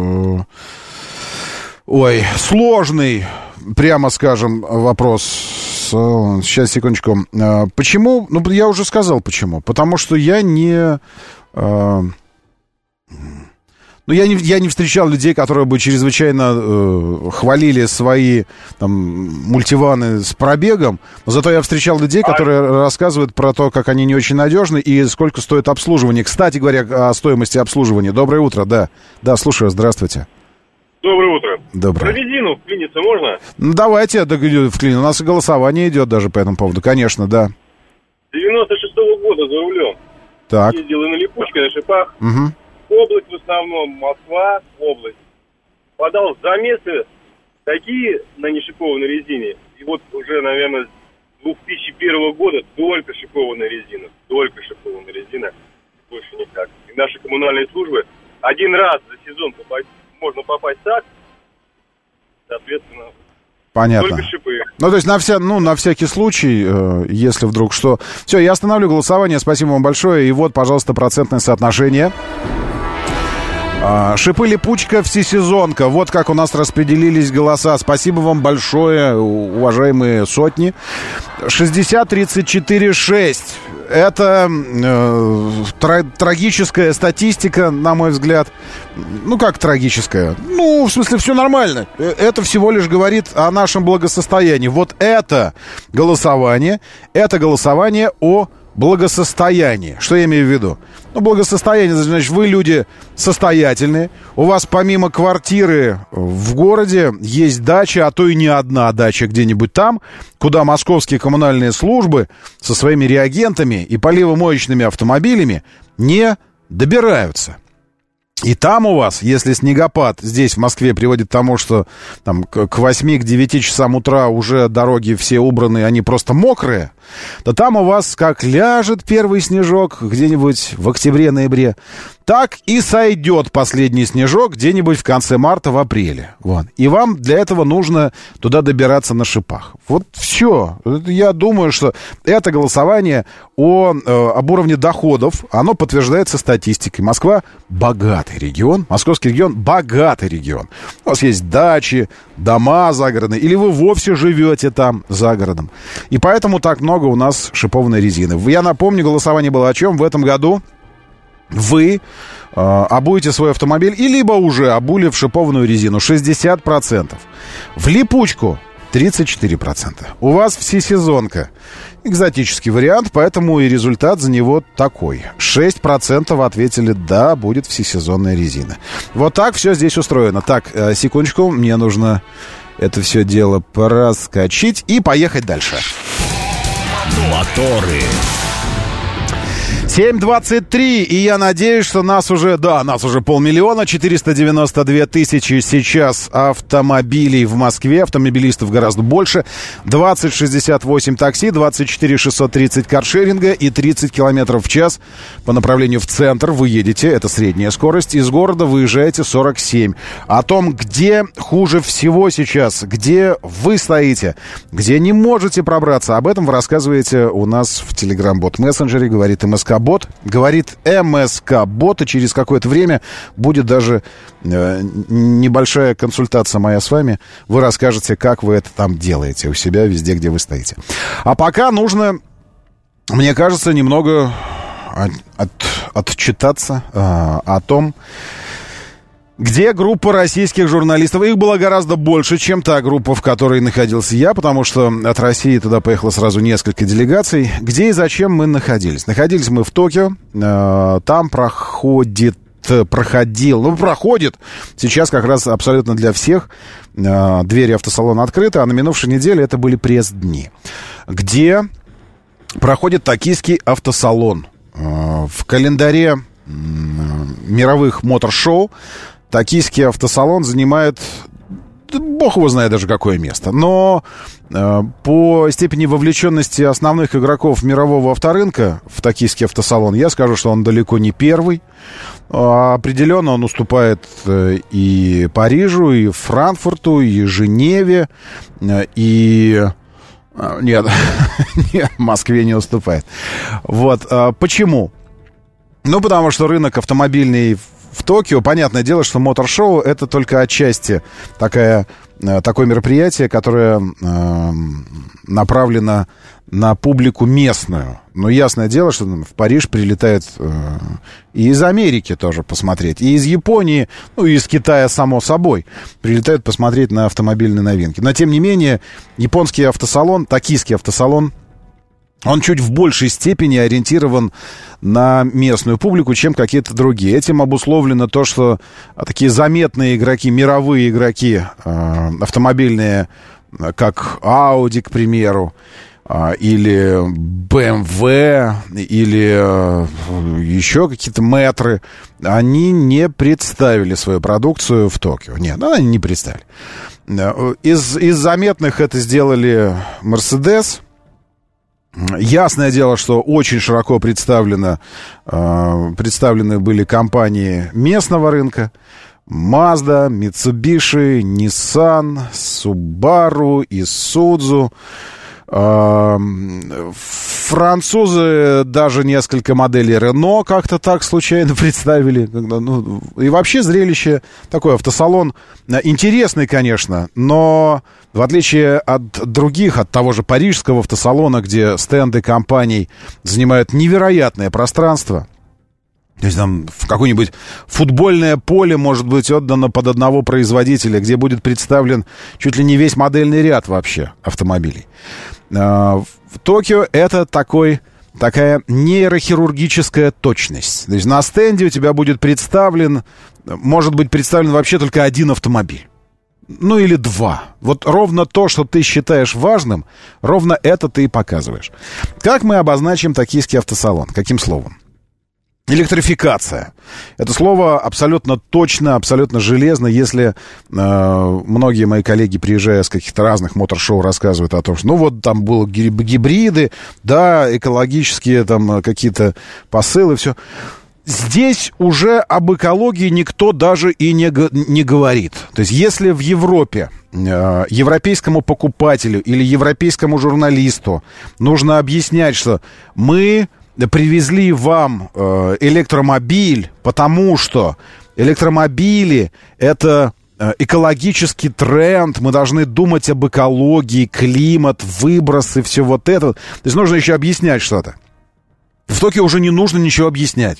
Ой, сложный, прямо скажем, вопрос. Сейчас, секундочку. Почему? Ну, я уже сказал, почему. Потому что я не... Ну, я не, я не встречал людей, которые бы чрезвычайно э, хвалили свои там, мультиваны с пробегом. Но зато я встречал людей, которые а... рассказывают про то, как они не очень надежны и сколько стоит обслуживание. Кстати говоря, о стоимости обслуживания. Доброе утро, да. Да, слушаю, здравствуйте. Доброе утро. Доброе. Про резину вклиниться можно? Ну, давайте вклиним. У нас и голосование идет даже по этому поводу. Конечно, да. девяносто шестого года за рулем. Так. Ездил и на липучке, на шипах. Угу. Область в основном, Москва, область. Подал замесы такие на нешипованной резине. И вот уже, наверное, с две тысячи первого года только шипованная резина. Только шипованная резина. Больше никак. И наши коммунальные службы один раз за сезон попасть, можно попасть так, соответственно... Понятно. Только шипы. Ну, то есть на, вся, ну, на всякий случай, э, если вдруг что... Все, я остановлю голосование. Спасибо вам большое. И вот, пожалуйста, процентное соотношение. Шипы липучка, всесезонка. Вот как у нас распределились голоса. Спасибо вам большое, уважаемые сотни. шестьдесят тридцать четыре шесть. Это э, тра- трагическая статистика, на мой взгляд. Ну, как трагическая? Ну, в смысле, все нормально. Это всего лишь говорит о нашем благосостоянии. Вот это голосование, это голосование о благосостояние. Что я имею в виду? Ну, благосостояние, значит, вы люди состоятельные. У вас помимо квартиры в городе есть дача, а то и не одна дача где-нибудь там, куда московские коммунальные службы со своими реагентами и поливомоечными автомобилями не добираются. И там у вас, если снегопад здесь, в Москве, приводит к тому, что там, к восьми, к девяти часам утра уже дороги все убраны, они просто мокрые, то там у вас как ляжет первый снежок где-нибудь в октябре-ноябре, так и сойдет последний снежок где-нибудь в конце марта, в апреле. Вот. И вам для этого нужно туда добираться на шипах. Вот все. Я думаю, что это голосование о, об уровне доходов, оно подтверждается статистикой. Москва богатый регион, московский регион богатый регион. У вас есть дачи, дома загородные, или вы вовсе живете там за городом. И поэтому так много у нас шипованной резины. Я напомню, голосование было о чем? В этом году вы э, обуете свой автомобиль и либо уже обули в шипованную резину шестьдесят процентов. В липучку тридцать четыре процента. У вас всесезонка. Экзотический вариант, поэтому и результат за него такой. шесть процентов ответили, да, будет всесезонная резина. Вот так все здесь устроено. Так, секундочку, мне нужно это все дело проскочить и поехать дальше. Моторы. семь двадцать три, и я надеюсь, что нас уже, да, нас уже полмиллиона, четыреста девяносто две тысячи сейчас автомобилей в Москве, автомобилистов гораздо больше, двадцать шестьдесят восемь такси, двадцать четыре шестьсот тридцать каршеринга и тридцать километров в час по направлению в центр вы едете, это средняя скорость, из города выезжаете сорок семь. О том, где хуже всего сейчас, где вы стоите, где не можете пробраться, об этом вы рассказываете у нас в Telegram-бот-мессенджере, говорит МСК Бот, говорит МСК-бот, и через какое-то время будет даже э, небольшая консультация моя с вами. Вы расскажете, как вы это там делаете у себя везде, где вы стоите. А пока нужно, мне кажется, немного от, от, отчитаться э, о том, где группа российских журналистов. Их было гораздо больше, чем та группа, в которой находился я, потому что от России туда поехало сразу несколько делегаций. Где и зачем мы находились? Находились мы в Токио. Там проходит, проходил, ну, проходит сейчас как раз абсолютно для всех. Двери автосалона открыты, а на минувшей неделе это были пресс-дни, где проходит токийский автосалон. В календаре мировых мотор-шоу токийский автосалон занимает, бог его знает даже какое место. Но э, по степени вовлеченности основных игроков мирового авторынка в токийский автосалон, я скажу, что он далеко не первый. А определенно он уступает э, и Парижу, и Франкфурту, и Женеве, э, и... Э, нет, нет, Москве не уступает. Вот, э, почему? Ну, потому что рынок автомобильный в Токио, понятное дело, что мотор-шоу — это только отчасти такая, такое мероприятие, которое э, направлено на публику местную. Но ясное дело, что в Париж прилетает э, и из Америки тоже посмотреть, и из Японии, ну, и из Китая, само собой, прилетают посмотреть на автомобильные новинки. Но, тем не менее, японский автосалон, токийский автосалон, он чуть в большей степени ориентирован на местную публику, чем какие-то другие. Этим обусловлено то, что такие заметные игроки, мировые игроки э, автомобильные, как Audi, к примеру, э, или бэ эм вэ, или э, еще какие-то метры, они не представили свою продукцию в Токио. Нет, они не представили. Из, из заметных это сделали Mercedes. Ясное дело, что очень широко представлено, э, представлены были компании местного рынка. Mazda, Mitsubishi, Nissan, Subaru, Isuzu. Э, французы даже несколько моделей Renault как-то так случайно представили. Ну, и вообще зрелище, такой автосалон интересный, конечно, но в отличие от других, от того же парижского автосалона, где стенды компаний занимают невероятное пространство, то есть там в какое-нибудь футбольное поле может быть отдано под одного производителя, где будет представлен чуть ли не весь модельный ряд вообще автомобилей. В Токио это такой, такая нейрохирургическая точность. То есть на стенде у тебя будет представлен, может быть представлен вообще только один автомобиль. Ну или два. Вот ровно то, что ты считаешь важным, ровно это ты и показываешь. Как мы обозначим токийский автосалон? Каким словом? Электрификация. Это слово абсолютно точно, абсолютно железно. Если э, многие мои коллеги, приезжая с каких-то разных мотор-шоу, рассказывают о том, что ну вот там были гибриды, да, экологические там какие-то посылы, все. Здесь уже об экологии никто даже и не, не говорит. То есть если в Европе э, европейскому покупателю или европейскому журналисту нужно объяснять, что мы привезли вам э, электромобиль, потому что электромобили — это э, экологический тренд, мы должны думать об экологии, климат, выбросы, все вот это. То есть нужно еще объяснять что-то. В Токио уже не нужно ничего объяснять.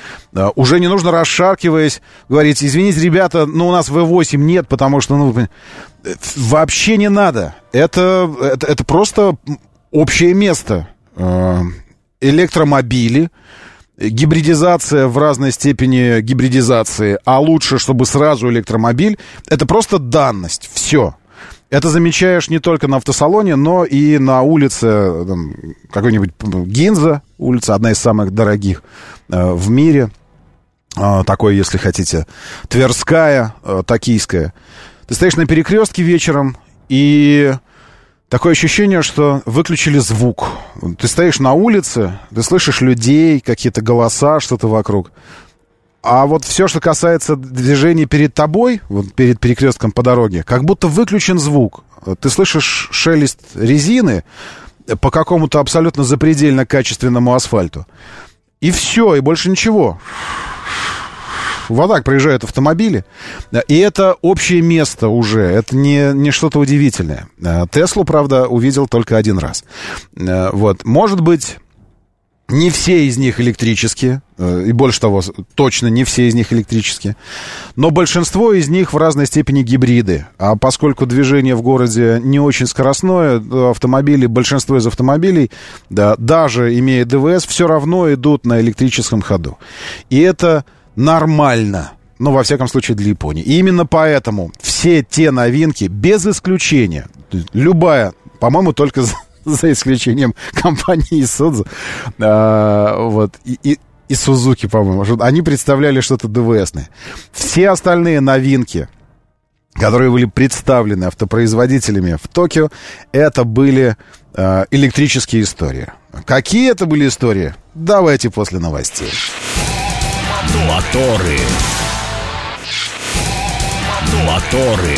Уже не нужно, расшаркиваясь, говорить: извините, ребята, ну у нас вэ восемь нет, потому что, ну, вообще не надо. Это, это, это просто общее место. Электромобили, гибридизация в разной степени гибридизации, а лучше, чтобы сразу электромобиль, это просто данность, все. Это замечаешь не только на автосалоне, но и на улице, там, какой-нибудь Гинза, улица, одна из самых дорогих э, в мире, э, такой, если хотите, Тверская, э, Токийская. Ты стоишь на перекрестке вечером, и такое ощущение, что выключили звук. Ты стоишь на улице, ты слышишь людей, какие-то голоса, что-то вокруг. А вот все, что касается движения перед тобой, вот перед перекрестком по дороге, как будто выключен звук. Ты слышишь шелест резины по какому-то абсолютно запредельно качественному асфальту. И все, и больше ничего. Вот так проезжают автомобили. И это общее место уже. Это не, не что-то удивительное. Теслу, правда, увидел только один раз. Вот. Может быть, не все из них электрические. И больше того, точно не все из них электрические. Но большинство из них в разной степени гибриды. А поскольку движение в городе не очень скоростное, автомобили, большинство из автомобилей, да, даже имея ДВС, все равно идут на электрическом ходу. И это нормально. Ну, во всяком случае, для Японии. И именно поэтому все те новинки, без исключения, любая, по-моему, только за, за исключением компании Isuzu, а, вот, и, и, и Suzuki, по-моему, они представляли что-то ДВСное. Все остальные новинки, которые были представлены автопроизводителями в Токио, это были а, электрические истории. Какие это были истории? Давайте после новостей. Моторы. Моторы.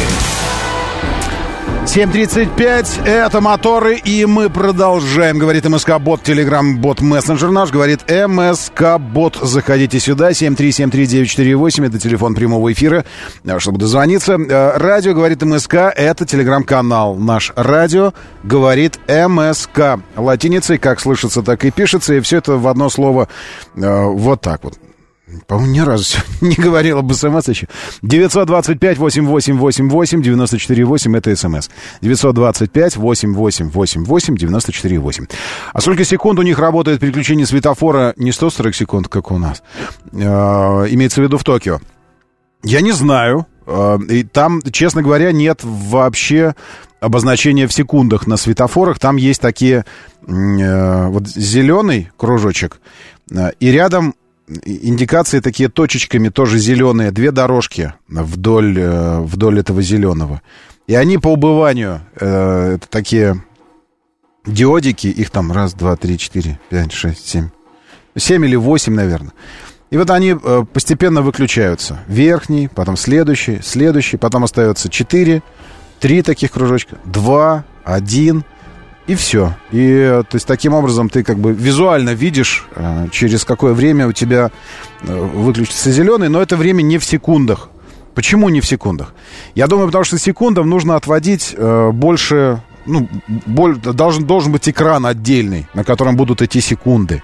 семь тридцать пять, это моторы, и мы продолжаем. Говорит МСК-бот, телеграм-бот, мессенджер наш. Говорит МСК-бот. Заходите сюда, семь три семь три девять четыре восемь, это телефон прямого эфира, чтобы дозвониться. Радио говорит МСК, это телеграм-канал. Наш радио говорит МСК. Латиницей, как слышится, так и пишется, и все это в одно слово вот так вот. По-моему, ни разу не говорил об СМС еще. девятьсот двадцать пять восемь восемь восемь восемь девяносто четыре восемь, это СМС. девятьсот двадцать пять восемь восемь восемь восемь девяносто четыре восемь. А сколько секунд у них работает переключение светофора? Не сто сорок секунд, как у нас. Э, имеется в виду в Токио. Я не знаю. Э, и там, честно говоря, нет вообще обозначения в секундах на светофорах. Там есть такие... Э, вот зеленый кружочек, э, и рядом... индикации такие точечками, тоже зеленые, две дорожки вдоль, вдоль этого зеленого. И они по убыванию, э, это такие диодики, их там раз, два, три, четыре, пять, шесть, семь. Семь или восемь, наверное. И вот они э, постепенно выключаются. Верхний, потом следующий, следующий, потом остается четыре, три таких кружочка, два, один... И все. И, то есть, таким образом ты как бы визуально видишь, э, через какое время у тебя э, выключится зеленый, но это время не в секундах. Почему не в секундах? Я думаю, потому что секундам нужно отводить э, больше... Ну, боль, должен, должен быть экран отдельный, на котором будут идти секунды.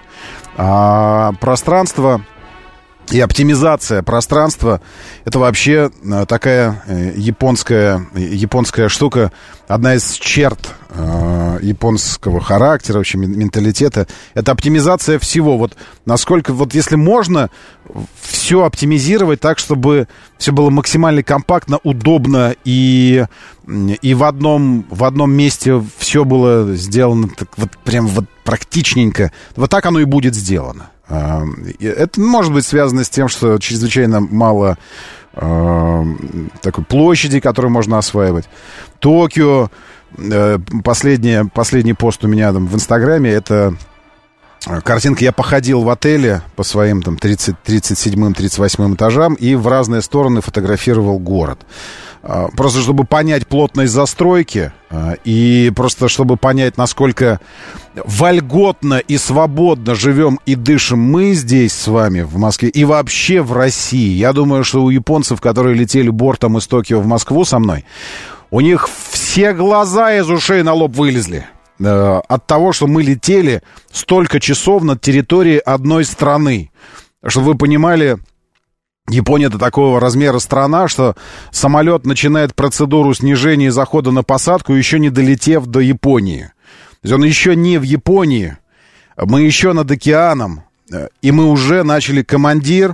А пространство... И оптимизация пространства — это вообще такая японская, японская штука, одна из черт э, японского характера, в общем, менталитета. Это оптимизация всего. Вот насколько, вот если можно все оптимизировать так, чтобы все было максимально компактно, удобно и, и в, одном, в одном месте все было сделано так, вот прям вот практичненько, вот так оно и будет сделано. Это может быть связано с тем, что чрезвычайно мало э, такой площади, которую можно осваивать. Токио, э, последний, последний пост у меня там в Инстаграме, это картинка, я походил в отеле по своим там тридцать, тридцать седьмым, тридцать восьмым этажам и в разные стороны фотографировал город. Просто чтобы понять плотность застройки и просто чтобы понять, насколько вольготно и свободно живем и дышим мы здесь с вами в Москве и вообще в России. Я думаю, что у японцев, которые летели бортом из Токио в Москву со мной, у них все глаза из ушей на лоб вылезли от того, что мы летели столько часов над территорией одной страны. Чтобы вы понимали, Япония — это такого размера страна, что самолет начинает процедуру снижения и захода на посадку, еще не долетев до Японии. То есть он еще не в Японии, мы еще над океаном, и мы уже начали, командир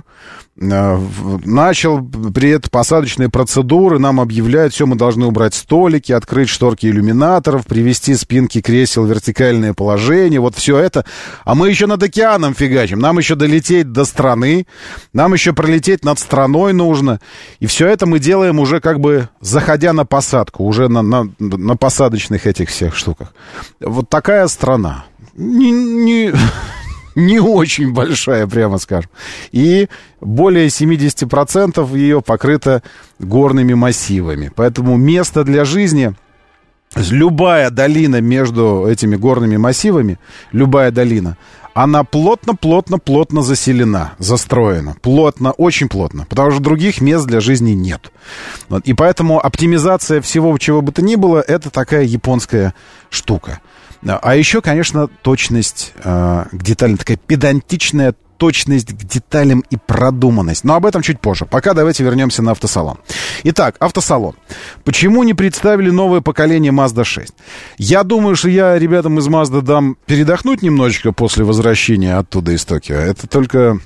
начал при этом посадочные процедуры, нам объявляют, все, мы должны убрать столики, открыть шторки иллюминаторов, привести спинки кресел в вертикальное положение, вот все это. А мы еще над океаном фигачим, нам еще долететь до страны, нам еще пролететь над страной нужно. И все это мы делаем уже как бы заходя на посадку, уже на, на, на посадочных этих всех штуках. Вот такая страна. Не... не... Не очень большая, прямо скажем. И более семьдесят процентов ее покрыто горными массивами. Поэтому место для жизни, любая долина между этими горными массивами, любая долина, она плотно-плотно-плотно заселена, застроена. Плотно, очень плотно. Потому что других мест для жизни нет. И поэтому оптимизация всего, чего бы то ни было, это такая японская штука. А еще, конечно, точность э, к деталям, такая педантичная точность к деталям и продуманность. Но об этом чуть позже. Пока давайте вернемся на автосалон. Итак, автосалон. Почему не представили новое поколение Mazda шесть? Я думаю, что я ребятам из Mazda дам передохнуть немножечко после возвращения оттуда из Токио. Это только...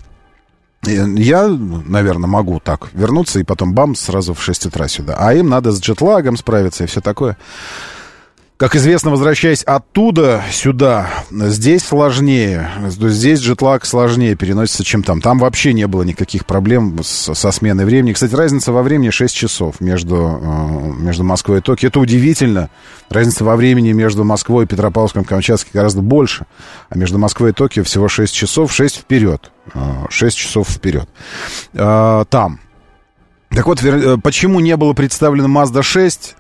Я, наверное, могу так вернуться и потом бам, сразу в шесть утра сюда. А им надо с джетлагом справиться и все такое. Как известно, возвращаясь оттуда сюда, здесь сложнее. Здесь джетлаг сложнее переносится, чем там. Там вообще не было никаких проблем с, со сменой времени. Кстати, разница во времени шесть часов между, между Москвой и Токио. Это удивительно. Разница во времени между Москвой и Петропавловском-Камчатским гораздо больше. А между Москвой и Токио всего шесть часов. шесть вперед. шесть часов вперед. Там. Так вот, почему не было представлено Mazda шесть?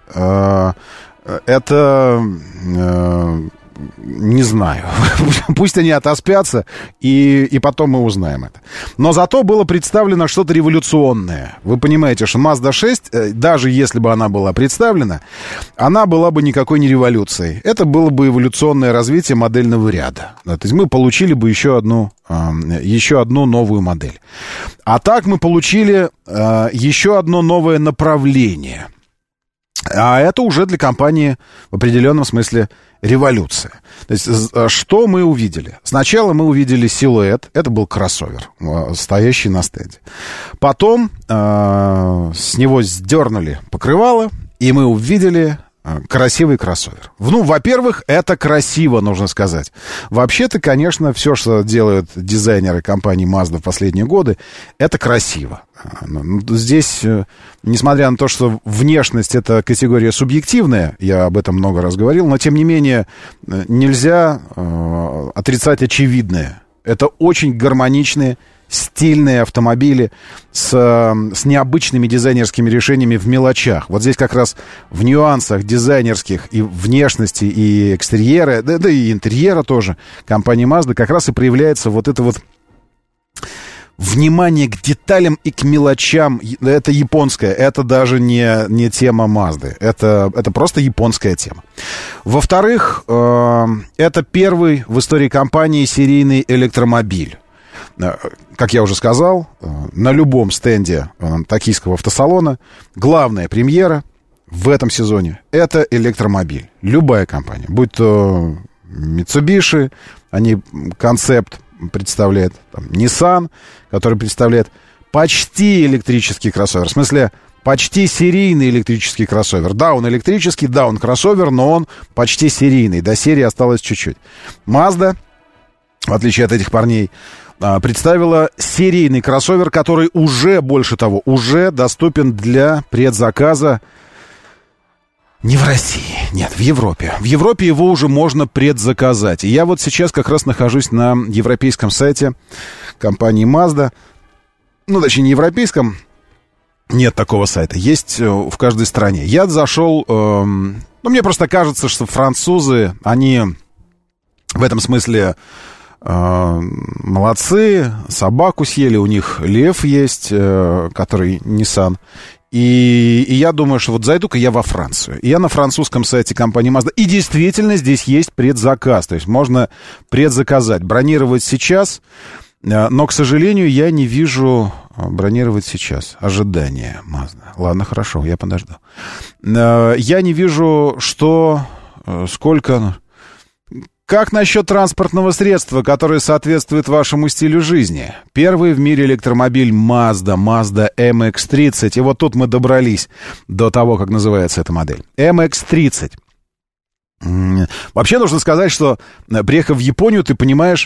Это, э, не знаю, пусть они отоспятся, и, и потом мы узнаем это. Но зато было представлено что-то революционное. Вы понимаете, что Mazda шесть, даже если бы она была представлена, она была бы никакой не революцией. Это было бы эволюционное развитие модельного ряда. То есть мы получили бы еще одну, э, еще одну новую модель. А так мы получили э, еще одно новое направление. А это уже для компании в определенном смысле революция. То есть, что мы увидели? Сначала мы увидели силуэт. Это был кроссовер, стоящий на стенде. Потом э, с него сдернули покрывало, и мы увидели красивый кроссовер. Ну, во-первых, это красиво, нужно сказать. Вообще-то, конечно, все, что делают дизайнеры компании Mazda в последние годы, это красиво. Здесь, несмотря на то, что внешность — это категория субъективная, я об этом много раз говорил, но, тем не менее, нельзя э, отрицать очевидное. Это очень гармоничные, стильные автомобили с, с необычными дизайнерскими решениями в мелочах. Вот здесь как раз в нюансах дизайнерских и внешности, и экстерьера, да, да и интерьера тоже компании Mazda как раз и проявляется вот это вот внимание к деталям и к мелочам. Это японская, это даже не, не тема Mazda. Это, это просто японская тема. Во-вторых, э, это первый в истории компании серийный электромобиль. Как я уже сказал, на любом стенде токийского автосалона главная премьера в этом сезоне — это электромобиль. Любая компания, будь то Mitsubishi, они концепт представляет, там, Nissan, который представляет почти электрический кроссовер. В смысле, почти серийный электрический кроссовер. Да, он электрический, да, он кроссовер, но он почти серийный. До серии осталось чуть-чуть. Mazda, в отличие от этих парней, представила серийный кроссовер, который уже, больше того, уже доступен для предзаказа не в России, нет, в Европе. В Европе его уже можно предзаказать. И я вот сейчас как раз нахожусь на европейском сайте компании Mazda. Ну, точнее, не европейском. Нет такого сайта. Есть в каждой стране. Я зашел... Э, ну, мне просто кажется, что французы, они в этом смысле... молодцы, собаку съели, у них лев есть, который Nissan. И, и я думаю, что вот зайду-ка я во Францию. И я на французском сайте компании Mazda. И действительно здесь есть предзаказ. То есть можно предзаказать, бронировать сейчас. Но, к сожалению, я не вижу бронировать сейчас. Ожидание Mazda. Ладно, хорошо, я подожду. Я не вижу, что... Сколько... Как насчет транспортного средства, которое соответствует вашему стилю жизни? Первый в мире электромобиль Mazda, Mazda эм икс тридцать. И вот тут мы добрались до того, как называется эта модель. эм икс тридцать. Вообще нужно сказать, что, приехав в Японию, ты понимаешь,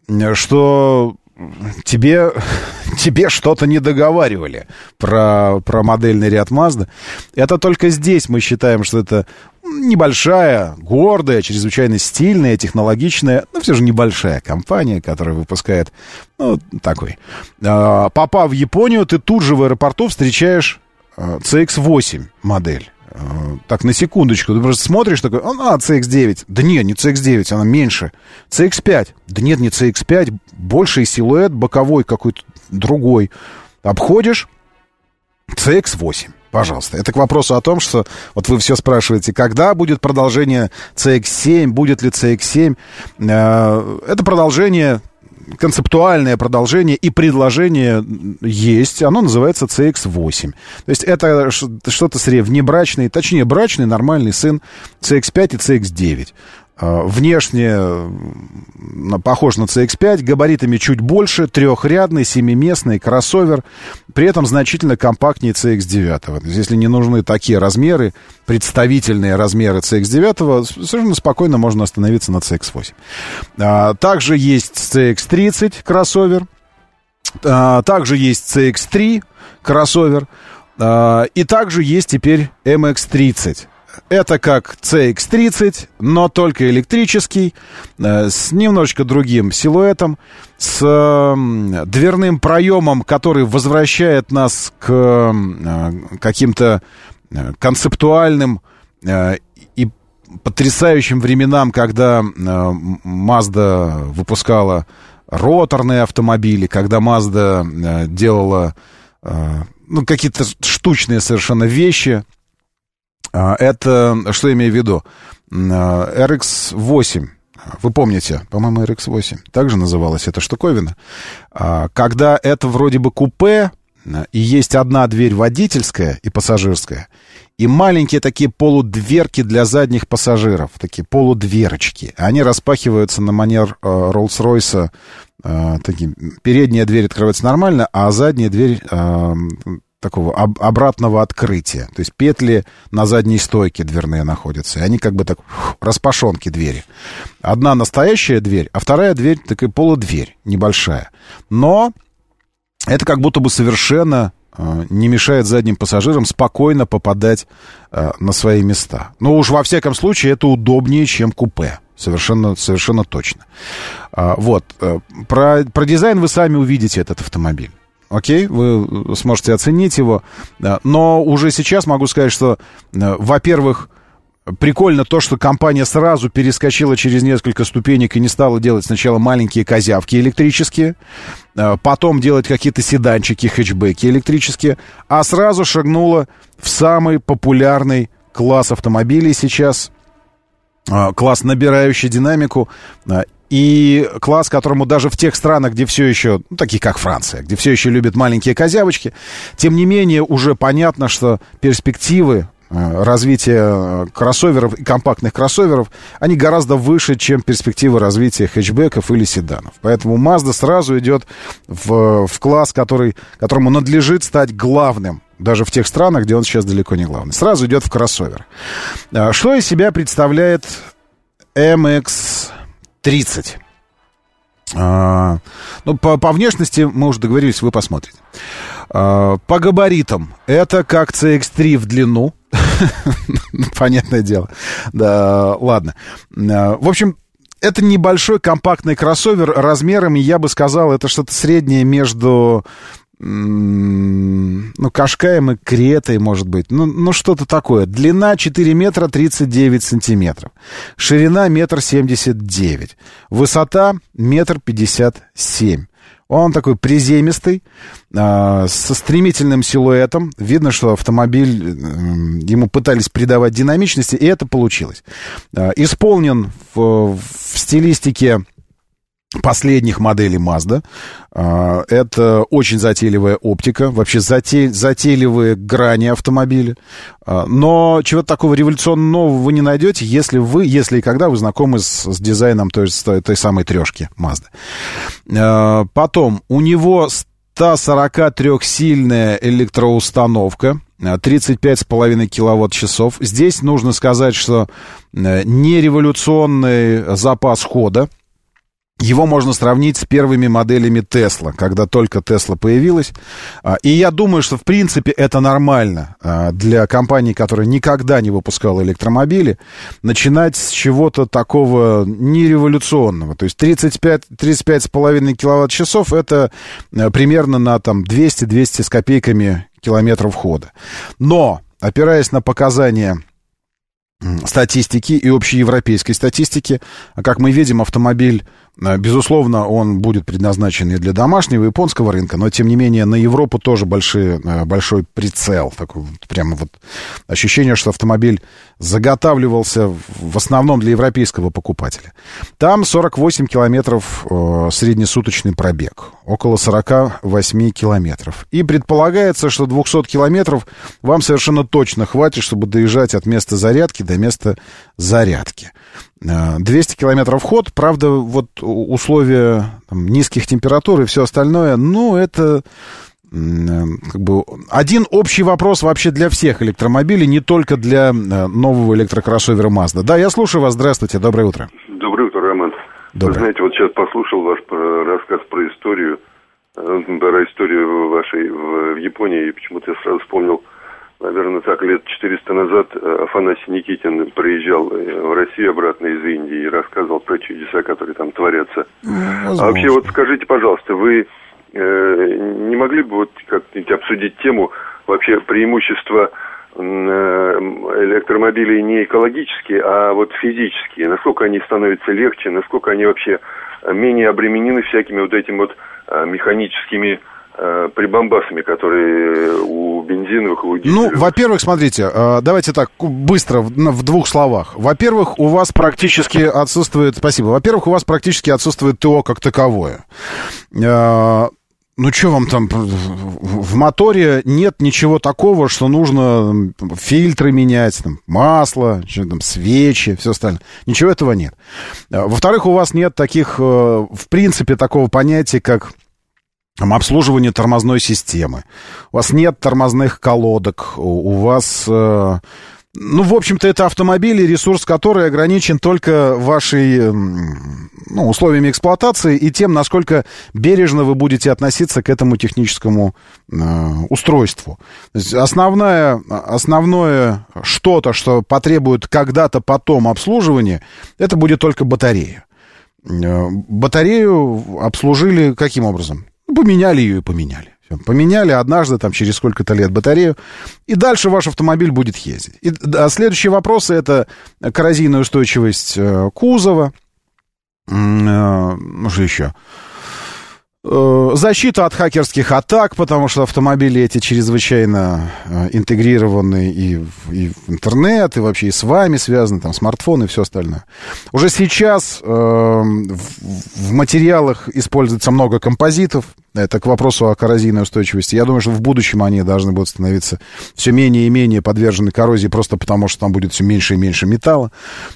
что тебе, тебе что-то не договаривали про, про модельный ряд Mazda. Это только здесь мы считаем, что это небольшая, гордая, чрезвычайно стильная, технологичная, но все же небольшая компания, которая выпускает, ну, такой. Попав в Японию, ты тут же в аэропорту встречаешь си икс восемь модель. Так, на секундочку, ты просто смотришь, такой, а, си икс девять. Да нет, не си икс девять, она меньше. си икс пять. Да нет, не си икс пять, больший силуэт, боковой какой-то другой. Обходишь, си икс восемь. Пожалуйста. Это к вопросу о том, что вот вы все спрашиваете, когда будет продолжение си икс семь, будет ли си икс семь. Это продолжение, концептуальное продолжение и предложение есть. Оно называется си икс восемь. То есть это что-то среднее, внебрачный, точнее брачный, нормальный сын си икс пять и си икс девять. Внешне похож на си икс пять, габаритами чуть больше, трехрядный, семиместный кроссовер, при этом значительно компактнее си икс девять. То есть, если не нужны такие размеры, представительные размеры си икс девять, совершенно спокойно можно остановиться на си икс восемь. Также есть си икс тридцать кроссовер, также есть си икс три кроссовер, и также есть теперь эм икс тридцать. Это как си икс тридцать, но только электрический, с немножечко другим силуэтом, с дверным проемом, который возвращает нас к каким-то концептуальным и потрясающим временам, когда Mazda выпускала роторные автомобили, когда Mazda делала, ну, какие-то штучные совершенно вещи. Это, что я имею в виду? эр икс восемь. Вы помните, по-моему, эр икс восемь. Также называлась эта штуковина. Когда это вроде бы купе, и есть одна дверь водительская и пассажирская, и маленькие такие полудверки для задних пассажиров, такие полудверочки. Они распахиваются на манер Роллс-Ройса. Такие, передняя дверь открывается нормально, а задняя дверь... такого об, обратного открытия. То есть петли на задней стойке дверные находятся. И они как бы так, фу, распашонки двери. Одна настоящая дверь, а вторая дверь такая полудверь, небольшая. Но это как будто бы совершенно э, не мешает задним пассажирам спокойно попадать э, на свои места. Но уж во всяком случае это удобнее, чем купе. Совершенно, совершенно точно. А, вот. Про, про дизайн вы сами увидите этот автомобиль. Окей, вы сможете оценить его. Но уже сейчас могу сказать, что, во-первых, прикольно то, что компания сразу перескочила через несколько ступенек и не стала делать сначала маленькие козявки электрические, потом делать какие-то седанчики, хэтчбеки электрические, а сразу шагнула в самый популярный класс автомобилей сейчас, класс, набирающий динамику, и класс, которому даже в тех странах, где все еще, ну, такие как Франция, где все еще любят маленькие козявочки, тем не менее уже понятно, что перспективы э, развития кроссоверов и компактных кроссоверов, они гораздо выше, чем перспективы развития хэтчбеков или седанов. Поэтому Mazda сразу идет в, в класс, который, которому надлежит стать главным, даже в тех странах, где он сейчас далеко не главный. Сразу идет в кроссовер. Что из себя представляет эм икс тридцать? А, ну, по, по внешности мы уже договорились, вы посмотрите. А, по габаритам это как си икс три в длину. Понятное дело. Да, ладно. А, в общем, это небольшой компактный кроссовер размерами, я бы сказал, это что-то среднее между... ну, Кашкаем и Кретой, может быть. Ну, ну, что-то такое. Длина четыре метра тридцать девять сантиметров. Ширина метр семьдесят девять. Высота метр пятьдесят семь. Он такой приземистый, э, со стремительным силуэтом. Видно, что автомобиль, э, ему пытались придавать динамичности, и это получилось. Э, исполнен в, в стилистике последних моделей Mazda. Это очень затейливая оптика, вообще затей, затейливые грани автомобиля. Но чего-то такого революционного нового вы не найдете, если вы, если и когда вы знакомы с, с дизайном той, той самой трешки Mazda. Потом, у него сто сорок трёхсильная электроустановка, тридцать пять с половиной киловатт-часов. Здесь нужно сказать, что не революционный запас хода. Его можно сравнить с первыми моделями Tesla, когда только Tesla появилась. И я думаю, что в принципе это нормально для компании, которая никогда не выпускала электромобили, начинать с чего-то такого нереволюционного. То есть тридцать пять с половиной киловатт-часов это примерно на там двести-двести с копейками километров хода. Но, опираясь на показания статистики и общеевропейской статистики, как мы видим, автомобиль, безусловно, он будет предназначен и для домашнего японского рынка, но, тем не менее, на Европу тоже большой, большой прицел. Такой вот, прямо вот ощущение, что автомобиль заготавливался в основном для европейского покупателя. Там сорок восемь километров э, среднесуточный пробег, около сорок восемь километров. И предполагается, что двести километров вам совершенно точно хватит, чтобы доезжать от места зарядки до места зарядки. двести километров ход, правда, вот условия там, низких температур и все остальное, ну, это как бы один общий вопрос вообще для всех электромобилей, не только для нового электрокроссовера Mazda. Да, я слушаю вас, здравствуйте, доброе утро. Доброе утро, Роман. Доброе. Вы знаете, вот сейчас послушал ваш рассказ про историю, про историю вашей в Японии, и почему-то я сразу вспомнил, наверное, так, лет четыреста назад Афанасий Никитин приезжал в Россию обратно из Индии и рассказывал про чудеса, которые там творятся. Возможно. А вообще, вот скажите, пожалуйста, вы э, не могли бы вот как-нибудь обсудить тему вообще преимущества э, электромобилей не экологические, а вот физические? Насколько они становятся легче, насколько они вообще менее обременены всякими вот этими вот э, механическими прибамбасами, которые у бензиновых и у дизельных. Ну, во-первых, смотрите, давайте так, быстро, в двух словах. Во-первых, у вас практически отсутствует, спасибо, во-первых, у вас практически отсутствует ТО как таковое. Ну, что вам там, в моторе нет ничего такого, что нужно фильтры менять, там, масло, что там, свечи, все остальное. Ничего этого нет. Во-вторых, у вас нет таких, в принципе, такого понятия, как обслуживание тормозной системы. У вас нет тормозных колодок, у вас... Э, ну, в общем-то, это автомобили, ресурс который ограничен только вашей, ну, условиями эксплуатации и тем, насколько бережно вы будете относиться к этому техническому э, устройству. То есть основное, основное что-то, что потребует когда-то потом обслуживания, это будет только батарея. Э, батарею обслужили каким образом? Поменяли ее и поменяли. Все. Поменяли однажды, там, через сколько-то лет батарею, и дальше ваш автомобиль будет ездить. И, а следующие вопросы — это коррозийная устойчивость э, кузова, э, ну, что еще? Э, защита от хакерских атак, потому что автомобили эти чрезвычайно э, интегрированы и в, и в интернет, и вообще и с вами связаны, там, смартфоны и все остальное. Уже сейчас э, в, в материалах используется много композитов. Это к вопросу о коррозийной устойчивости. Я думаю, что в будущем они должны будут становиться все менее и менее подвержены коррозии, просто потому что там будет все меньше и меньше металла.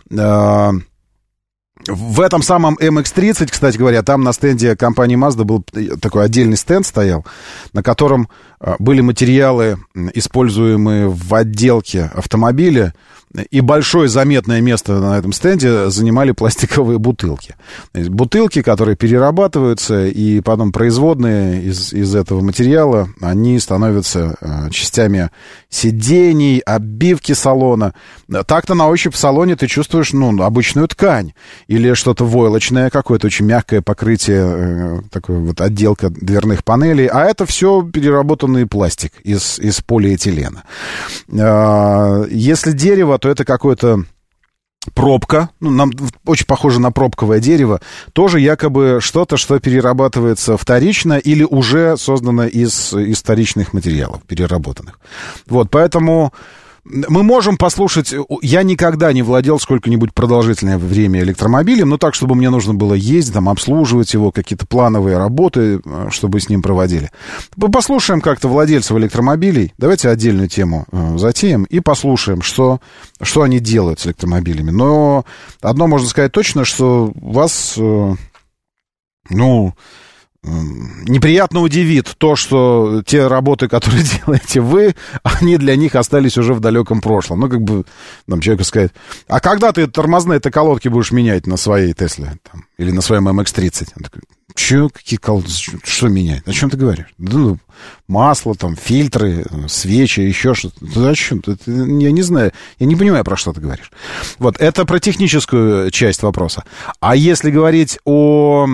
В этом самом эм икс тридцать, кстати говоря, там на стенде компании Mazda был такой отдельный стенд стоял, на котором были материалы, используемые в отделке автомобиля, и большое заметное место на этом стенде занимали пластиковые бутылки. Бутылки, которые перерабатываются, и потом производные из, из этого материала, они становятся э, частями сидений, обивки салона. Так-то на ощупь в салоне ты чувствуешь, ну, обычную ткань или что-то войлочное, какое-то очень мягкое покрытие, э, такое вот отделка дверных панелей, а это все переработанный пластик из, из полиэтилена. Э, если дерево, то это какое-то пробка, ну, нам очень похоже на пробковое дерево, тоже якобы что-то, что перерабатывается вторично или уже создано из, из вторичных материалов, переработанных. Вот, поэтому Мы можем послушать... Я никогда не владел сколько-нибудь продолжительное время электромобилем, но так, чтобы мне нужно было ездить, там, обслуживать его, какие-то плановые работы, чтобы с ним проводили. Мы послушаем как-то владельцев электромобилей. Давайте отдельную тему э, затеем и послушаем, что, что они делают с электромобилями. Но одно можно сказать точно, что вас, э, ну... неприятно удивит то, что те работы, которые делаете вы, они для них остались уже в далеком прошлом. Ну, как бы нам человеку сказать, а когда ты тормозные-то колодки будешь менять на своей Тесле там, или на своем эм икс тридцать? Он такой, че, какие колодки, что менять? О чем ты говоришь? Да, ну, масло, там, фильтры, свечи, еще что-то. Зачем? Я не знаю, я не понимаю, про что ты говоришь. Вот, это про техническую часть вопроса. А если говорить о...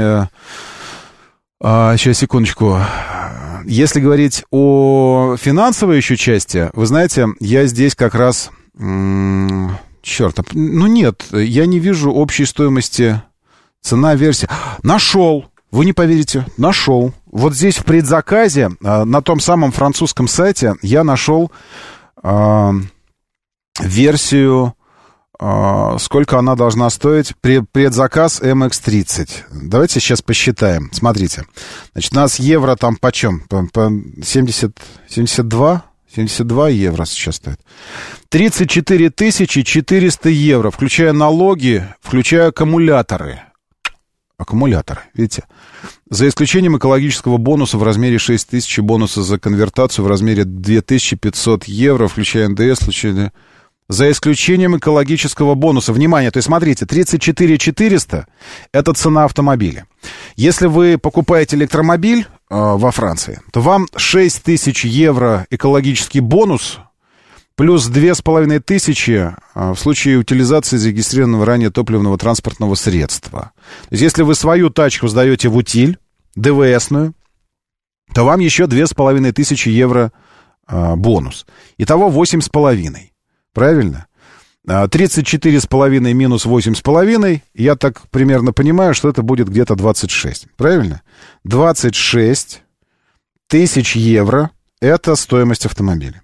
А, сейчас, секундочку. Если говорить о финансовой еще части, вы знаете, я здесь как раз... М- черт, ну нет, я не вижу общей стоимости цена версии. Нашел, вы не поверите, нашел. Вот здесь в предзаказе, на том самом французском сайте, я нашел э, версию... сколько она должна стоить, предзаказ эм икс тридцать. Давайте сейчас посчитаем. Смотрите. Значит, у нас евро там почем? По, по семьдесят, семьдесят два? семьдесят два евро сейчас стоит. тридцать четыре тысячи четыреста евро, включая налоги, включая аккумуляторы. Аккумуляторы, видите? За исключением экологического бонуса в размере шесть тысяч, бонуса за конвертацию в размере две тысячи пятьсот евро, включая эн дэ эс, включая... За исключением экологического бонуса. Внимание, то есть, смотрите, тридцать четыре четыреста – это цена автомобиля. Если вы покупаете электромобиль э, во Франции, то вам шесть тысяч евро экологический бонус плюс две тысячи пятьсот э, в случае утилизации зарегистрированного ранее топливного транспортного средства. То есть, если вы свою тачку сдаете в утиль, дэ вэ эсную, то вам еще две тысячи пятьсот евро э, бонус. Итого восемь с половиной. Правильно? тридцать четыре с половиной минус восемь с половиной, я так примерно понимаю, что это будет где-то двадцать шесть. Правильно? двадцать шесть тысяч евро – это стоимость автомобиля.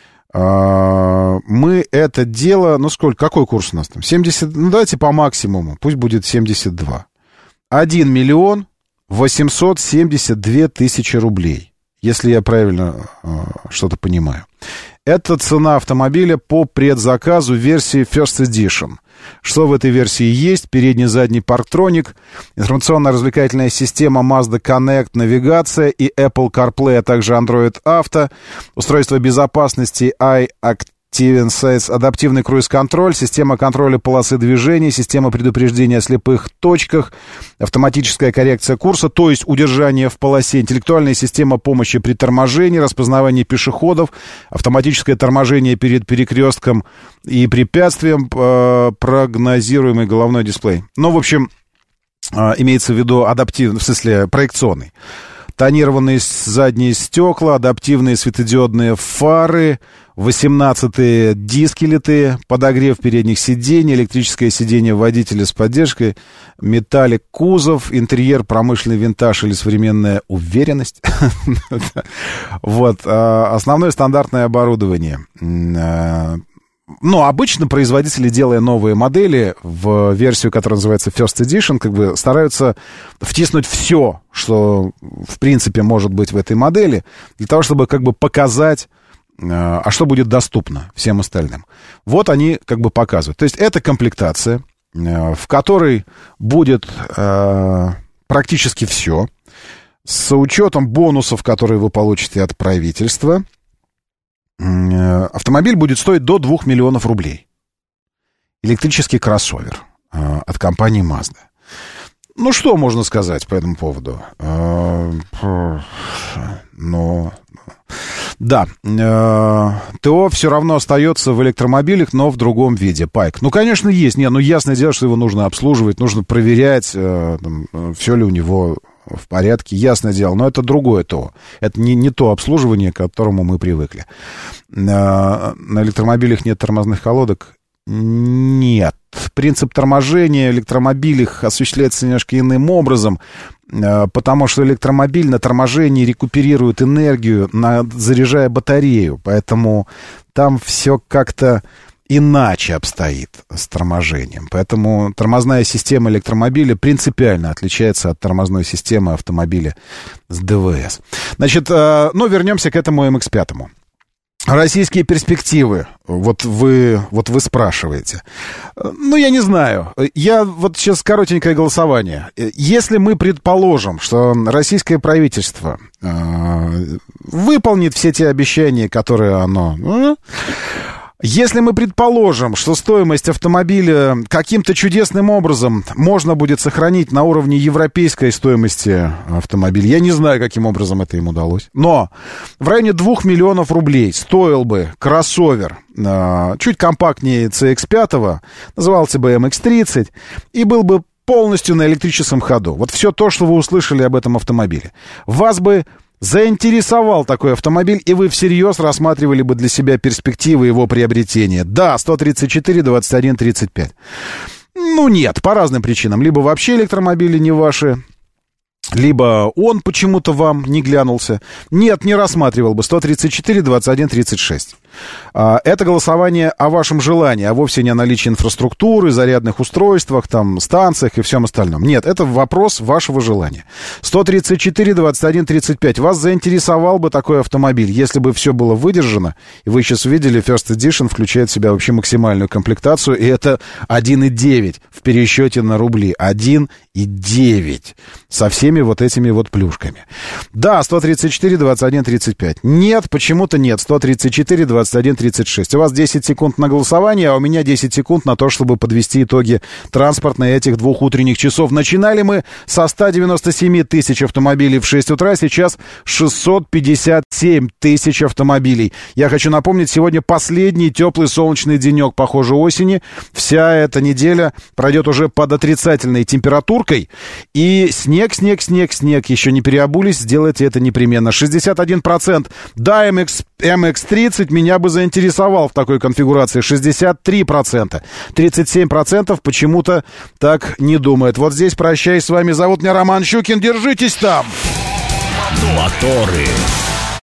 Мы это дело... Ну, сколько? Какой курс у нас там? семьдесят... Ну, давайте по максимуму. Пусть будет семьдесят два. один миллион восемьсот семьдесят две тысячи рублей. Если я правильно что-то понимаю. Это цена автомобиля по предзаказу версии First Edition. Что в этой версии есть? Передний, задний парктроник, информационно-развлекательная система Mazda Connect, навигация и Apple CarPlay, а также Android Auto, устройство безопасности iActive Insights, адаптивный круиз-контроль, система контроля полосы движения, система предупреждения о слепых точках, автоматическая коррекция курса, то есть удержание в полосе, интеллектуальная система помощи при торможении, распознавание пешеходов, автоматическое торможение перед перекрестком и препятствием, э, прогнозируемый головной дисплей. Ну, в общем, э, имеется в виду адаптивный, в смысле проекционный. Тонированные задние стекла, адаптивные светодиодные фары, восемнадцатые диски литые, подогрев передних сидений, электрическое сиденье водителя с поддержкой, металлик кузов, интерьер, промышленный винтаж или современная уверенность. Вот, основное стандартное оборудование. Ну, обычно производители, делая новые модели в версию, которая называется First Edition, как бы стараются втиснуть все, что в принципе может быть в этой модели, для того, чтобы как бы показать, а что будет доступно всем остальным. Вот они как бы показывают. То есть это комплектация, в которой будет э, практически все, с учетом бонусов, которые вы получите от правительства. Автомобиль будет стоить до двух миллионов рублей. Электрический кроссовер э, от компании Mazda. Ну, что можно сказать по этому поводу? Э, э, ну, да, э, ТО все равно остается в электромобилях, но в другом виде. Пайк. Ну, конечно, есть. Не, ну, ясное дело, что его нужно обслуживать, нужно проверять, э, там, все ли у него в порядке, ясное дело, но это другое ТО. Это не, не то обслуживание, к которому мы привыкли. На электромобилях нет тормозных колодок. Нет. Принцип торможения электромобилей осуществляется немножко иным образом, потому что электромобиль на торможении рекуперирует энергию, заряжая батарею. Поэтому там все как-то иначе обстоит с торможением. Поэтому тормозная система электромобиля принципиально отличается от тормозной системы автомобиля с ДВС. Значит, ну, вернемся к этому эм икс пять. Российские перспективы, вот вы, вот вы спрашиваете. Ну, я не знаю. Я вот сейчас коротенькое голосование. Если мы предположим, что российское правительство э, выполнит все те обещания, которые оно... Э, Если мы предположим, что стоимость автомобиля каким-то чудесным образом можно будет сохранить на уровне европейской стоимости автомобиля, я не знаю, каким образом это им удалось, но в районе двух миллионов рублей стоил бы кроссовер э, чуть компактнее си икс пять, назывался бы эм икс тридцать, и был бы полностью на электрическом ходу. Вот все то, что вы услышали об этом автомобиле. Вас бы заинтересовал такой автомобиль, и вы всерьез рассматривали бы для себя перспективы его приобретения. Да, сто тридцать четыре двадцать один тридцать пять. Ну, нет, по разным причинам. Либо вообще электромобили не ваши, либо он почему-то вам не глянулся. Нет, не рассматривал бы. сто тридцать четыре двадцать один тридцать шесть. Это голосование о вашем желании, а вовсе не о наличии инфраструктуры, зарядных устройствах, там, станциях и всем остальном. Нет, это вопрос вашего желания. сто тридцать четыре двадцать один тридцать пять. Вас заинтересовал бы такой автомобиль, если бы все было выдержано, и вы сейчас увидели, First Edition включает в себя вообще максимальную комплектацию, и это один и девять в пересчете на рубли. один и девять. Со всеми вот этими вот плюшками. Да, сто тридцать четыре двадцать один тридцать пять. Нет, почему-то нет. сто тридцать четыре двадцать один тридцать шесть. У вас десять секунд на голосование, а у меня десять секунд на то, чтобы подвести итоги транспортной этих двух утренних часов. Начинали мы со ста девяноста семи тысяч автомобилей в шесть утра, сейчас шестьсот пятьдесят семь тысяч автомобилей. Я хочу напомнить, сегодня последний теплый солнечный денек, похоже, осени. Вся эта неделя пройдет уже под отрицательной температуркой. И снег, снег, снег, снег. Еще не переобулись, сделайте это непременно. шестьдесят один процент. Да, эм икс тридцать меня бы заинтересовал в такой конфигурации. шестьдесят три процента. тридцать семь процентов почему-то так не думает. Вот здесь прощаюсь с вами. Зовут меня Роман Щукин. Держитесь там. Моторы.